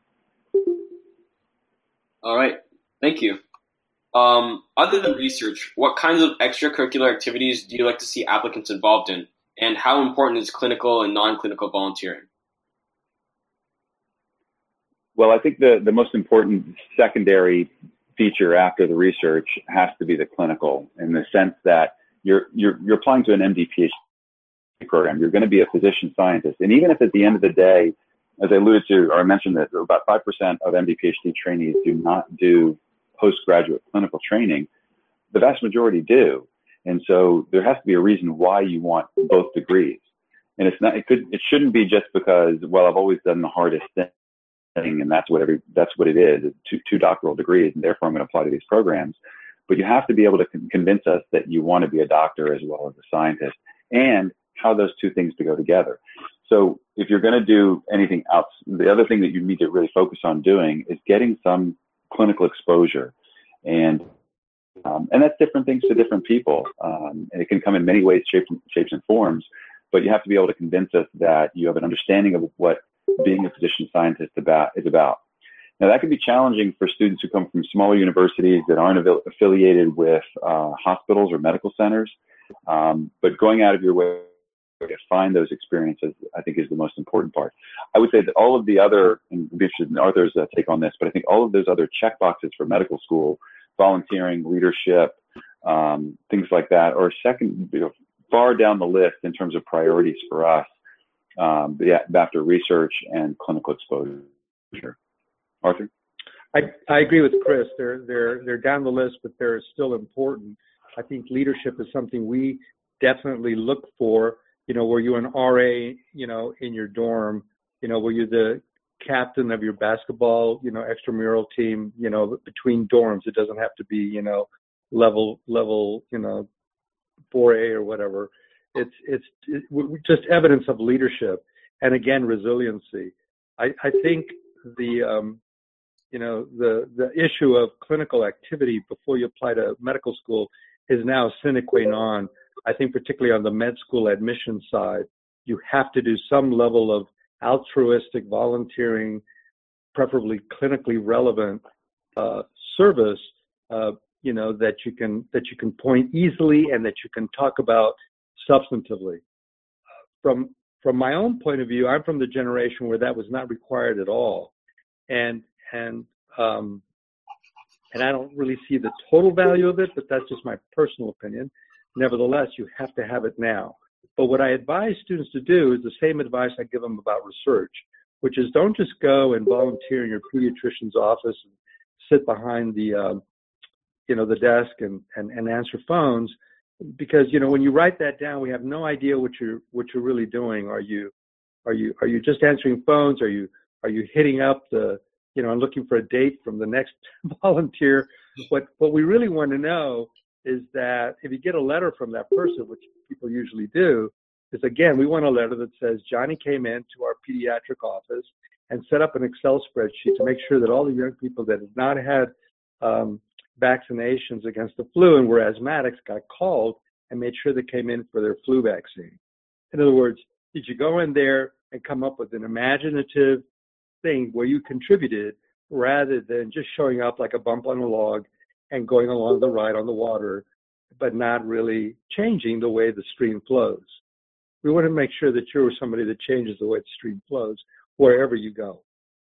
All right. Thank you. Um, other than research, what kinds of extracurricular activities do you like to see applicants involved in? And how important is clinical and non-clinical volunteering? Well, I think the, the most important secondary feature after the research has to be the clinical, in the sense that you're you're you're applying to an M D P H D program. You're going to be a physician scientist, and even if at the end of the day, as I alluded to, or I mentioned that about five percent of M D P H D trainees do not do postgraduate clinical training, the vast majority do, and so there has to be a reason why you want both degrees. And it's not it could it shouldn't be just because, well, I've always done the hardest thing, and that's what every that's what it is. It's two, two doctoral degrees, and therefore I'm going to apply to these programs. But you have to be able to con- convince us that you want to be a doctor as well as a scientist, and how those two things to go together. So if you're going to do anything else, the other thing that you need to really focus on doing is getting some clinical exposure, and um, and that's different things to different people, um, and it can come in many ways, shapes, shapes and forms. But you have to be able to convince us that you have an understanding of what being a physician scientist about is about. Now, that can be challenging for students who come from smaller universities that aren't av- affiliated with uh, hospitals or medical centers. Um, but going out of your way find those experiences, I think, is the most important part. I would say that all of the other, and I'd be interested in Arthur's uh, take on this, but I think all of those other check boxes for medical school, volunteering, leadership, um, things like that, are second, you know, far down the list in terms of priorities for us, um, yeah, after research and clinical exposure. Arthur? I, I agree with Chris. They're, they're, they're down the list, but they're still important. I think leadership is something we definitely look for. You know, were you an R A, you know, in your dorm? You know, were you the captain of your basketball, you know, extramural team, you know, between dorms? It doesn't have to be, you know, level, level, you know, four A or whatever. It's, it's, it's just evidence of leadership. And again, resiliency. I, I think the, um, you know, the, the issue of clinical activity before you apply to medical school is now sine qua non. I think particularly on the med school admission side, you have to do some level of altruistic volunteering, preferably clinically relevant uh, service, uh, you know, that you can that you can point easily and that you can talk about substantively. From from my own point of view, I'm from the generation where that was not required at all, and and um, and I don't really see the total value of it, but that's just my personal opinion. Nevertheless, you have to have it now. But what I advise students to do is the same advice I give them about research, which is don't just go and volunteer in your pediatrician's office and sit behind the, uh, you know, the desk and, and, and answer phones, because, you know, when you write that down, we have no idea what you're what you're really doing. Are you are you are you just answering phones? Are you are you hitting up the, you know, and looking for a date from the next volunteer? What what we really want to know is that if you get a letter from that person, which people usually do, is again, we want a letter that says Johnny came into our pediatric office and set up an Excel spreadsheet to make sure that all the young people that had not had um, vaccinations against the flu and were asthmatics got called and made sure they came in for their flu vaccine. In other words, did you go in there and come up with an imaginative thing where you contributed rather than just showing up like a bump on a log and going along the ride on the water, but not really changing the way the stream flows? We want to make sure that you're somebody that changes the way the stream flows wherever you go.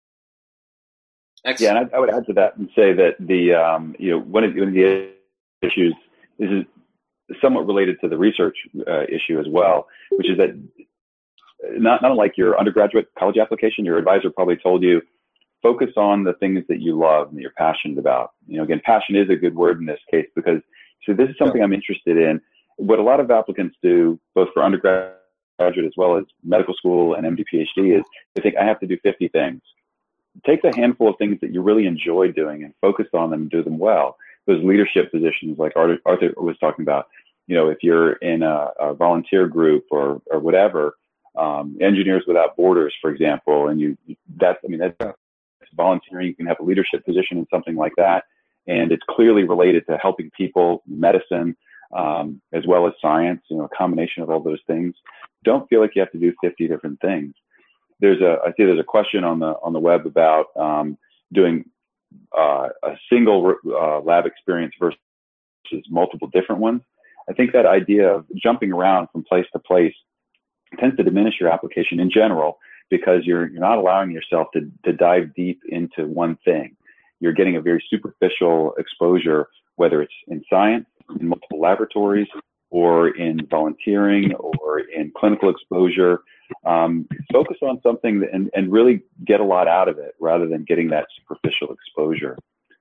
Excellent. Yeah, and I, I would add to that and say that the, um, you know, one of, one of the issues, this is somewhat related to the research uh, issue as well, which is that not, not unlike your undergraduate college application, your advisor probably told you, focus on the things that you love and that you're passionate about. You know, again, passion is a good word in this case because, so this is something I'm interested in. What a lot of applicants do, both for undergraduate as well as medical school and M D, P H D, is they think I have to do fifty things. Take the handful of things that you really enjoy doing and focus on them and do them well. Those leadership positions like Arthur, Arthur was talking about, you know, if you're in a, a volunteer group or, or whatever, um, Engineers Without Borders, for example, and you, that's, I mean, that's volunteering. You can have a leadership position in something like that. And it's clearly related to helping people, medicine, um, as well as science, you know, a combination of all those things. Don't feel like you have to do fifty different things. There's a, I see there's a question on the, on the web about, um, doing, uh, a single, uh, lab experience versus multiple different ones. I think that idea of jumping around from place to place tends to diminish your application in general, because you're, you're not allowing yourself to, to dive deep into one thing. You're getting a very superficial exposure, whether it's in science, in multiple laboratories, or in volunteering, or in clinical exposure. Um, focus on something that, and, and really get a lot out of it rather than getting that superficial exposure.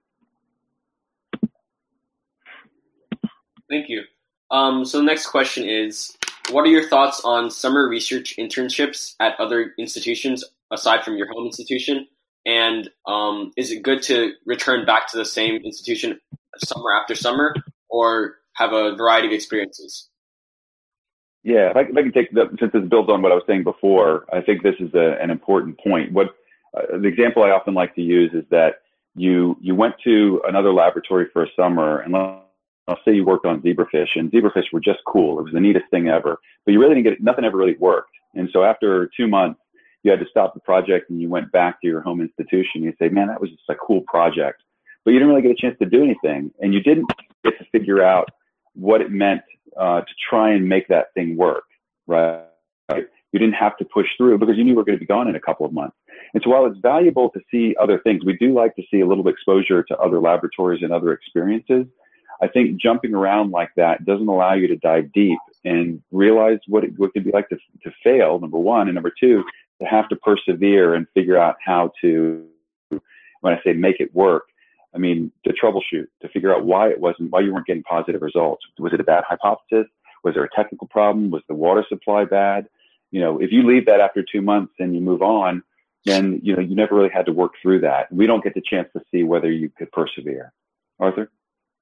Thank you. Um, so the next question is, what are your thoughts on summer research internships at other institutions aside from your home institution? And um, is it good to return back to the same institution summer after summer, or have a variety of experiences? Yeah, if I, if I can take the, since this builds on what I was saying before, I think this is a, an important point. What uh, the example I often like to use is that you you went to another laboratory for a summer, and let's say you worked on zebrafish, and zebrafish were just cool. It was the neatest thing ever, but you really didn't get, nothing ever really worked. And so after two months, you had to stop the project and you went back to your home institution. You say, man, that was just a cool project, but you didn't really get a chance to do anything. And you didn't get to figure out what it meant uh, to try and make that thing work, right? You didn't have to push through because you knew we were going to be gone in a couple of months. And so while it's valuable to see other things, we do like to see a little bit exposure to other laboratories and other experiences. I think jumping around like that doesn't allow you to dive deep and realize what it, what it could be like to, to fail, number one, and number two, to have to persevere and figure out how to, when I say make it work, I mean, to troubleshoot, to figure out why it wasn't, why you weren't getting positive results. Was it a bad hypothesis? Was there a technical problem? Was the water supply bad? You know, if you leave that after two months and you move on, then, you know, you never really had to work through that. We don't get the chance to see whether you could persevere. Arthur?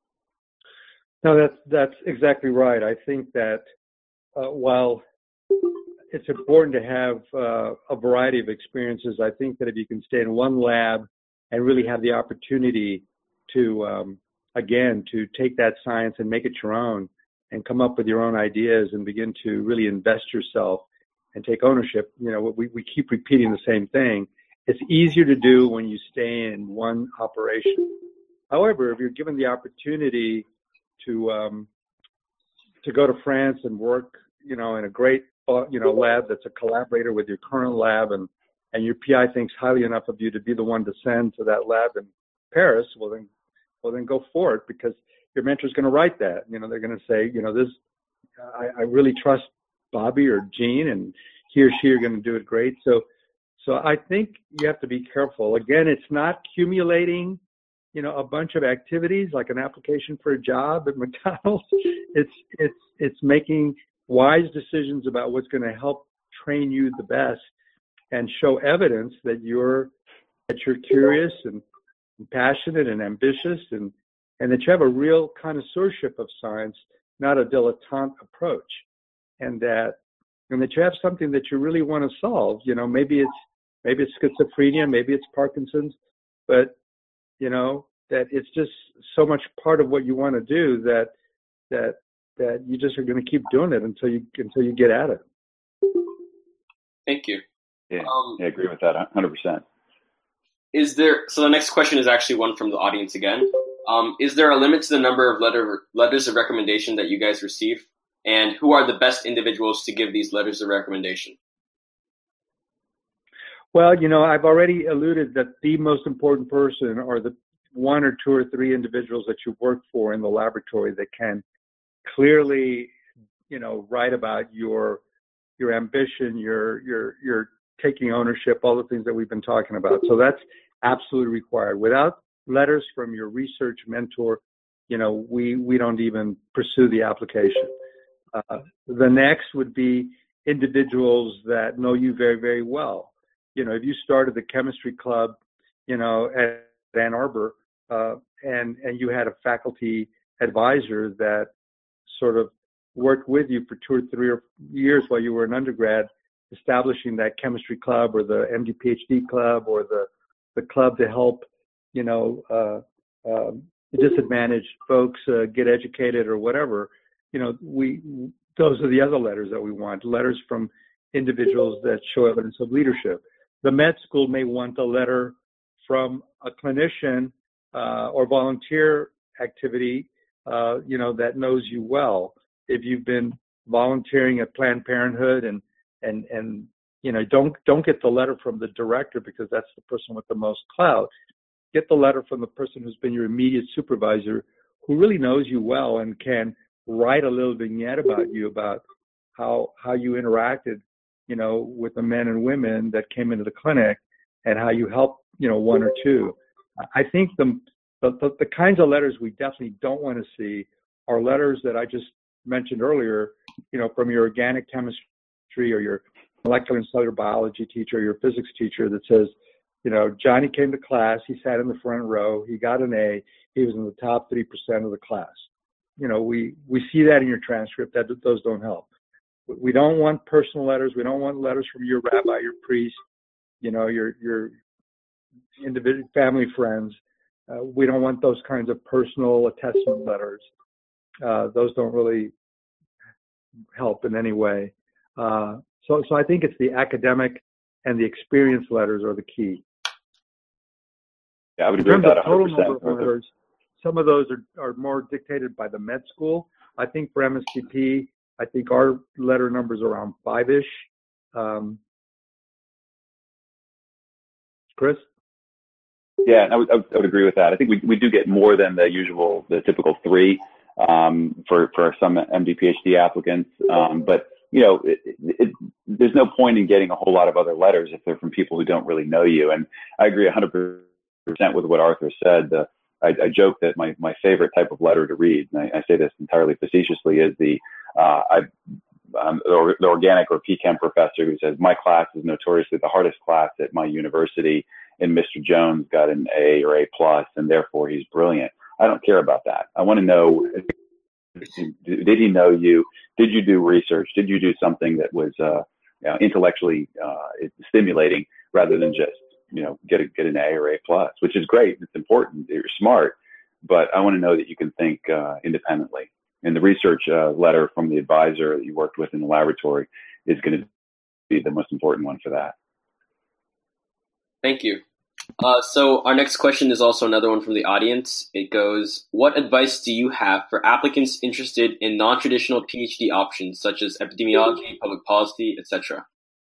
No, that's, that's exactly right. I think that uh, while it's important to have uh, a variety of experiences, I think that if you can stay in one lab and really have the opportunity to, um, again, to take that science and make it your own and come up with your own ideas and begin to really invest yourself and take ownership. You know, we, we keep repeating the same thing. It's easier to do when you stay in one operation. However, if you're given the opportunity to um, to go to France and work, you know, in a great, you know, lab that's a collaborator with your current lab, and, and your P I thinks highly enough of you to be the one to send to that lab in Paris, well then, well then go for it, because your mentor's going to write that. You know, they're going to say, you know, this, I, I really trust Bobby or Jean, and he or she are going to do it great. So, so I think you have to be careful. Again, it's not accumulating, you know, a bunch of activities like an application for a job at McDonald's. It's, it's, it's making wise decisions about what's going to help train you the best and show evidence that you're, that you're curious and, and passionate and ambitious, and, and that you have a real connoisseurship of science, not a dilettante approach. And that, and that you have something that you really want to solve. You know, maybe it's, maybe it's schizophrenia, maybe it's Parkinson's, but, you know, that it's just so much part of what you want to do that, that, that you just are going to keep doing it until you, until you get at it. Thank you. Yeah, um, I agree with that one hundred percent. Is there, so the next question is actually one from the audience again. Um, is there a limit to the number of letter, letters of recommendation that you guys receive? And who are the best individuals to give these letters of recommendation? Well, you know, I've already alluded that the most important person are the one or two or three individuals that you work for in the laboratory that can clearly, you know, write about your your ambition, your your your taking ownership, all the things that we've been talking about. So that's absolutely required. Without letters from your research mentor, you know, we we don't even pursue the application. Uh, the next would be individuals that know you very, very well. You know, if you started the chemistry club, you know, at Ann Arbor, uh, and, and you had a faculty advisor that sort of worked with you for two or three or years while you were an undergrad, establishing that chemistry club or the M D PhD club or the, the club to help, you know, uh, uh, disadvantaged folks uh, get educated or whatever. You know, we, those are the other letters that we want, letters from individuals that show evidence of leadership. The med school may want a letter from a clinician uh, or volunteer activity, uh, you know, that knows you well. If you've been volunteering at Planned Parenthood and, and, and, you know, don't, don't get the letter from the director because that's the person with the most clout. Get the letter from the person who's been your immediate supervisor, who really knows you well and can write a little vignette about you, about how how you interacted, you know, with the men and women that came into the clinic, and how you helped, you know, one or two. I think the the, the kinds of letters we definitely don't want to see are letters that I just mentioned earlier, you know, from your organic chemistry or your molecular and cellular biology teacher or your physics teacher that says, you know, Johnny came to class, he sat in the front row, he got an A, he was in the top three percent of the class. You know, we, we see that in your transcript, that those don't help. We don't want personal letters. We don't want letters from your rabbi, your priest, you know, your, your individual family friends. Uh, we don't want those kinds of personal attestment letters. Uh, those don't really help in any way. Uh, so, so I think it's the academic and the experience letters are the key. Yeah, I would agree with that one hundred percent. Total number of letters, some of those are, are more dictated by the med school. I think for M S T P, I think our letter number's around five-ish. Um, Chris? Yeah, I would, I would agree with that. I think we we do get more than the usual, the typical three um, for for some M D PhD applicants. Um, but you know, it, it, there's no point in getting a whole lot of other letters if they're from people who don't really know you. And I agree one hundred percent with what Arthur said. The, I, I joke that my my favorite type of letter to read, and I, I say this entirely facetiously, is the uh, I. Um, the, the organic or P Chem professor who says, my class is notoriously the hardest class at my university, and Mister Jones got an A or A plus, and therefore he's brilliant. I don't care about that. I want to know, did he know you? Did you do research? Did you do something that was uh, you know, intellectually uh, stimulating rather than just, you know, get a, get an A or A plus, which is great. It's important. You're smart, but I want to know that you can think uh, independently. And the research uh, letter from the advisor that you worked with in the laboratory is going to be the most important one for that. Thank you. Uh, so our next question is also another one from the audience. It goes, what advice do you have for applicants interested in non-traditional PhD options such as epidemiology, public policy, et cetera?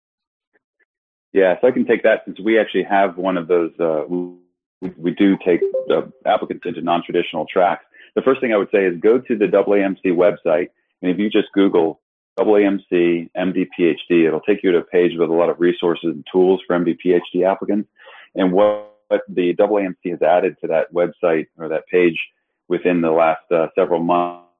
Yeah, so I can take that since we actually have one of those. Uh, we, we do take uh, applicants into non-traditional tracks. The first thing I would say is go to the A A M C website, and if you just Google A A M C M D PhD, it'll take you to a page with a lot of resources and tools for M D PhD applicants. And what, what the A A M C has added to that website or that page within the last uh, several months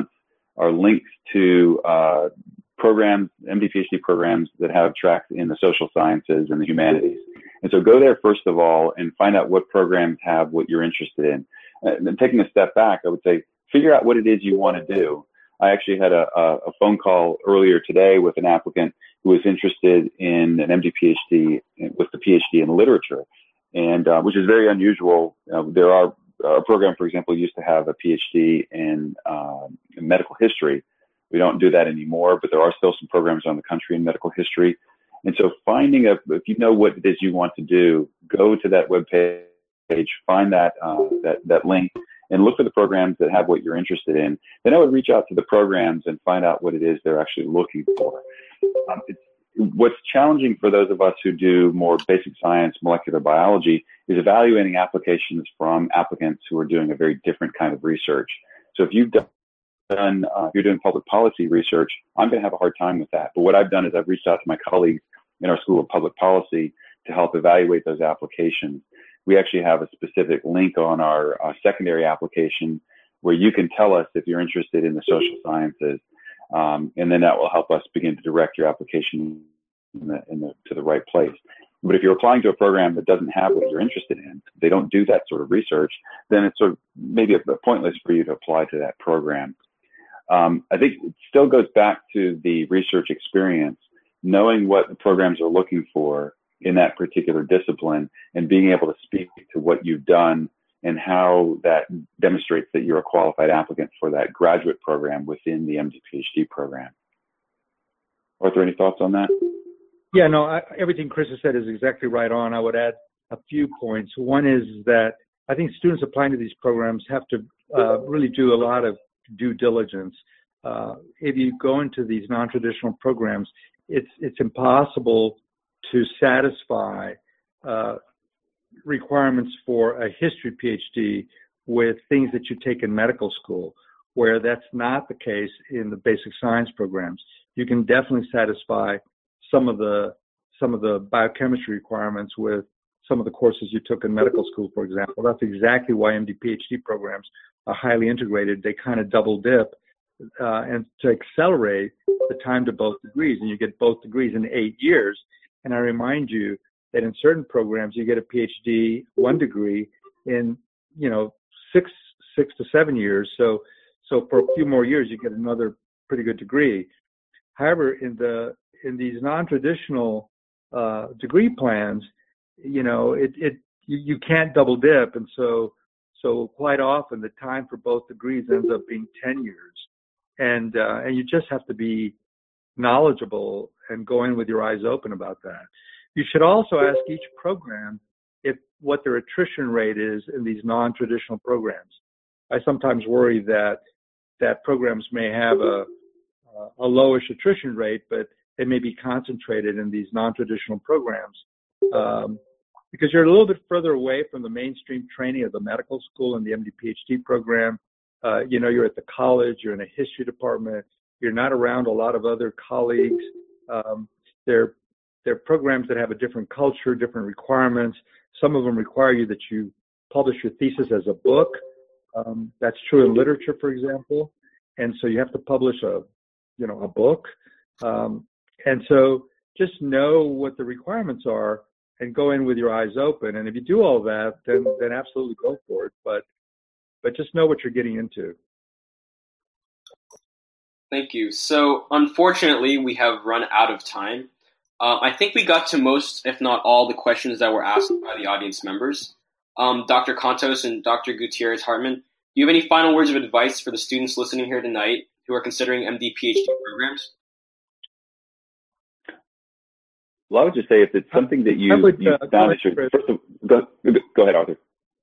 are links to uh, programs, M D PhD programs that have tracks in the social sciences and the humanities. And so go there first of all and find out what programs have what you're interested in. And then taking a step back, I would say, figure out what it is you want to do. I actually had a, a phone call earlier today with an applicant who was interested in an M D PhD with the PhD in literature, and uh, which is very unusual. Uh, there are, our program, for example, used to have a PhD in, uh, in medical history. We don't do that anymore, but there are still some programs around the country in medical history. And so finding a, if you know what it is you want to do, go to that webpage. Page, find that uh, that that link, and look for the programs that have what you're interested in. Then I would reach out to the programs and find out what it is they're actually looking for. Um, it's, what's challenging for those of us who do more basic science, molecular biology, is evaluating applications from applicants who are doing a very different kind of research. So if you've done, uh, if you're doing public policy research, I'm going to have a hard time with that. But what I've done is I've reached out to my colleagues in our School of Public Policy to help evaluate those applications. We actually have a specific link on our uh, secondary application where you can tell us if you're interested in the social sciences, um, and then that will help us begin to direct your application in the, in the, to the right place. But if you're applying to a program that doesn't have what you're interested in, they don't do that sort of research, then it's sort of maybe a, a pointless for you to apply to that program. Um, I think it still goes back to the research experience, knowing what the programs are looking for in that particular discipline and being able to speak to what you've done and how that demonstrates that you're a qualified applicant for that graduate program within the M D PhD program. Arthur, any thoughts on that? Yeah, no, I, everything Chris has said is exactly right on. I would add a few points. One is that I think students applying to these programs have to uh, really do a lot of due diligence. Uh, if you go into these non-traditional programs, it's it's impossible to satisfy uh, requirements for a history PhD with things that you take in medical school, where that's not the case in the basic science programs. You can definitely satisfy some of the some of the biochemistry requirements with some of the courses you took in medical school, for example. That's exactly why M D PhD programs are highly integrated. They kind of double dip uh, and to accelerate the time to both degrees, and you get both degrees in eight years. And I remind you that in certain programs, you get a PhD, one degree in, you know, six, six to seven years. So, so for a few more years, you get another pretty good degree. However, in the, in these non-traditional uh, degree plans, you know, it, it, you, you can't double dip. And so, so quite often the time for both degrees ends up being ten years. And, uh, and you just have to be knowledgeable and go in with your eyes open about that. You should also ask each program if what their attrition rate is in these non-traditional programs. I sometimes worry that that programs may have a a lowish attrition rate, but they may be concentrated in these non-traditional programs. Um, because you're a little bit further away from the mainstream training of the medical school and the M D P H D program. Uh, you know, you're at the college, you're in a history department, you're not around a lot of other colleagues. Um, they're, they're programs that have a different culture, different requirements. Some of them require you that you publish your thesis as a book. Um, that's true in literature, for example. And so you have to publish a, you know, a book. Um, and so just know what the requirements are and go in with your eyes open. And if you do all that, then, then absolutely go for it. But, but just know what you're getting into. Thank you. So unfortunately, we have run out of time. Uh, I think we got to most, if not all, the questions that were asked by the audience members. Um, Doctor Contos and Doctor Gutierrez-Hartman, do you have any final words of advice for the students listening here tonight who are considering M D P H D programs? Well, I would just say if it's something that you, would, you uh, found that you're, first of, go, go ahead, Arthur.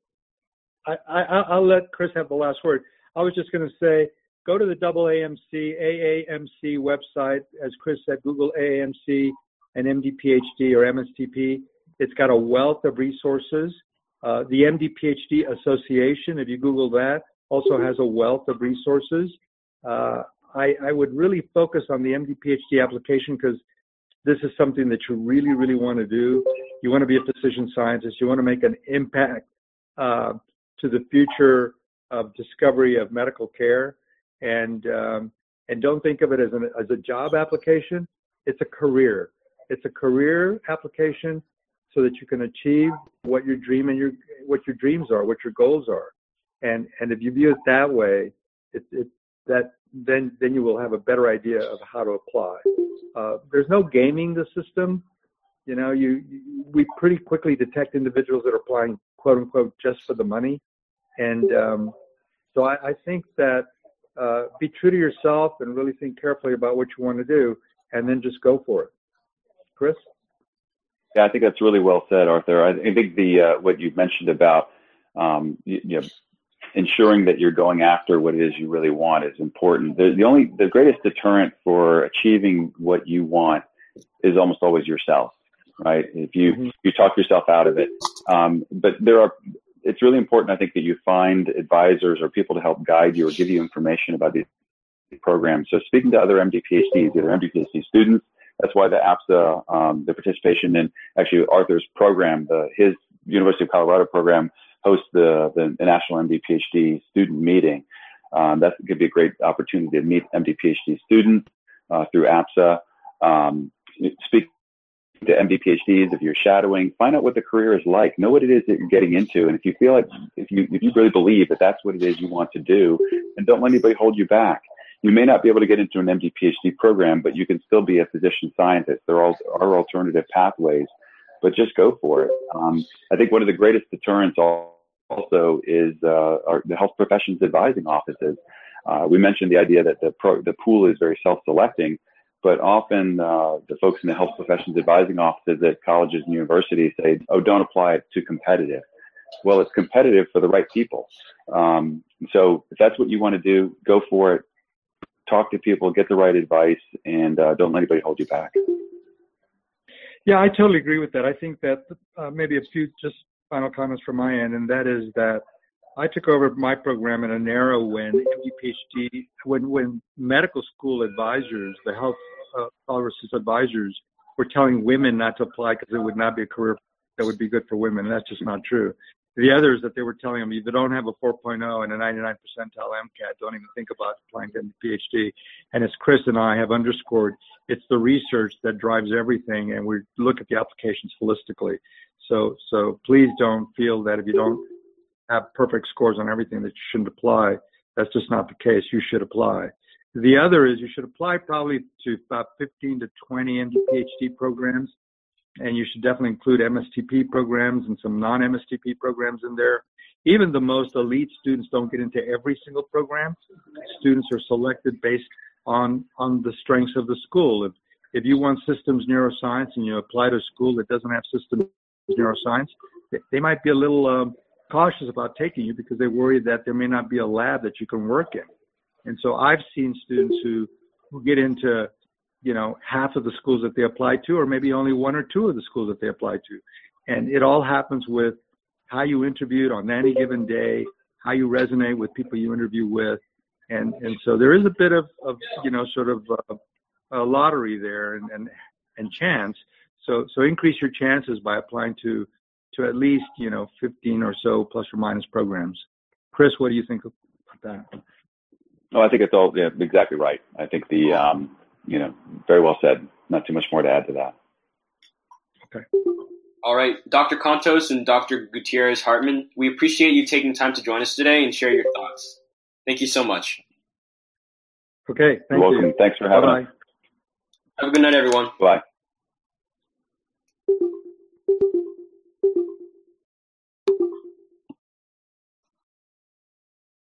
I, I, I'll let Chris have the last word. I was just going to say, go to the A A M C, A A M C website. As Chris said, Google A A M C and M D P H D or M S T P. It's got a wealth of resources. Uh, the M D P H D Association, if you Google that, also has a wealth of resources. Uh, I, I would really focus on the M D P H D application because this is something that you really, really want to do. You want to be a physician scientist. You want to make an impact uh, to the future of discovery of medical care. And um, and don't think of it as, an, as a job application. It's a career. It's a career application so that you can achieve what your dream and your what your dreams are, what your goals are. And and if you view it that way, it, it that then then you will have a better idea of how to apply. Uh, there's no gaming the system. You know, you, you we pretty quickly detect individuals that are applying quote unquote just for the money. And um, so I, I think that uh, be true to yourself and really think carefully about what you want to do, and then just go for it. Chris? Yeah, I think that's really well said, Arthur. I think the uh, what you mentioned about um, you, you know, ensuring that you're going after what it is you really want is important. The, the only the greatest deterrent for achieving what you want is almost always yourself, right? If you mm-hmm. you talk yourself out of it, um, but there are. It's really important, I think, that you find advisors or people to help guide you or give you information about these programs. So speaking to other M D P H Ds, either M D P H D students, that's why the APSA, um, the participation in actually Arthur's program, the his University of Colorado program hosts the, the, the National M D P H D student meeting. Um, that could be a great opportunity to meet M D P H D students uh, through APSA. Um, speak to M D P H Ds, if you're shadowing, find out what the career is like, know what it is that you're getting into. And if you feel like, if you, if you really believe that that's what it is you want to do, and don't let anybody hold you back. You may not be able to get into an M D P H D program, but you can still be a physician scientist. There are, are alternative pathways, but just go for it. Um, I think one of the greatest deterrents also is uh, our, the health professions advising offices. Uh, we mentioned the idea that the, pro, the pool is very self-selecting, but often uh, the folks in the health professions advising offices at colleges and universities say, oh, don't apply it too competitive. Well, it's competitive for the right people. Um, so if that's what you want to do, go for it. Talk to people, get the right advice, and uh, don't let anybody hold you back. Yeah, I totally agree with that. I think that uh, maybe a few just final comments from my end, and that is that I took over my program in an era when M D P H D, when, when medical school advisors, the health uh, policy advisors, were telling women not to apply because it would not be a career that would be good for women. And that's just not true. The others that they were telling them, if you don't have a four point oh and a ninety-nine percentile MCAT, don't even think about applying to M D P H D. And as Chris and I have underscored, it's the research that drives everything, and we look at the applications holistically. So, so please don't feel that if you don't have perfect scores on everything that you shouldn't apply. That's just not the case. You should apply. The other is you should apply probably to about fifteen to twenty M D P H D programs. And you should definitely include M S T P programs and some non-M S T P programs in there. Even the most elite students don't get into every single program. Students are selected based on, on the strengths of the school. If, if you want systems neuroscience and you apply to a school that doesn't have systems neuroscience, they, they might be a little um, cautious about taking you because they worry that there may not be a lab that you can work in. And so I've seen students who, who get into you know, half of the schools that they apply to, or maybe only one or two of the schools that they apply to. And it all happens with how you interviewed on any given day, how you resonate with people you interview with. And, and so there is a bit of, of you know, sort of a, a lottery there and, and, and chance. So, so increase your chances by applying to, to at least, you know, fifteen or so plus or minus programs. Chris, what do you think about that? No, I think it's all yeah, exactly right. I think the, um, you know, very well said. Not too much more to add to that. Okay. All right, Doctor Contos and Doctor Gutierrez Hartman, we appreciate you taking time to join us today and share your thoughts. Thank you so much. Okay, thank You're welcome. you. Thanks for having Bye-bye. us. Have a good night, everyone. Bye.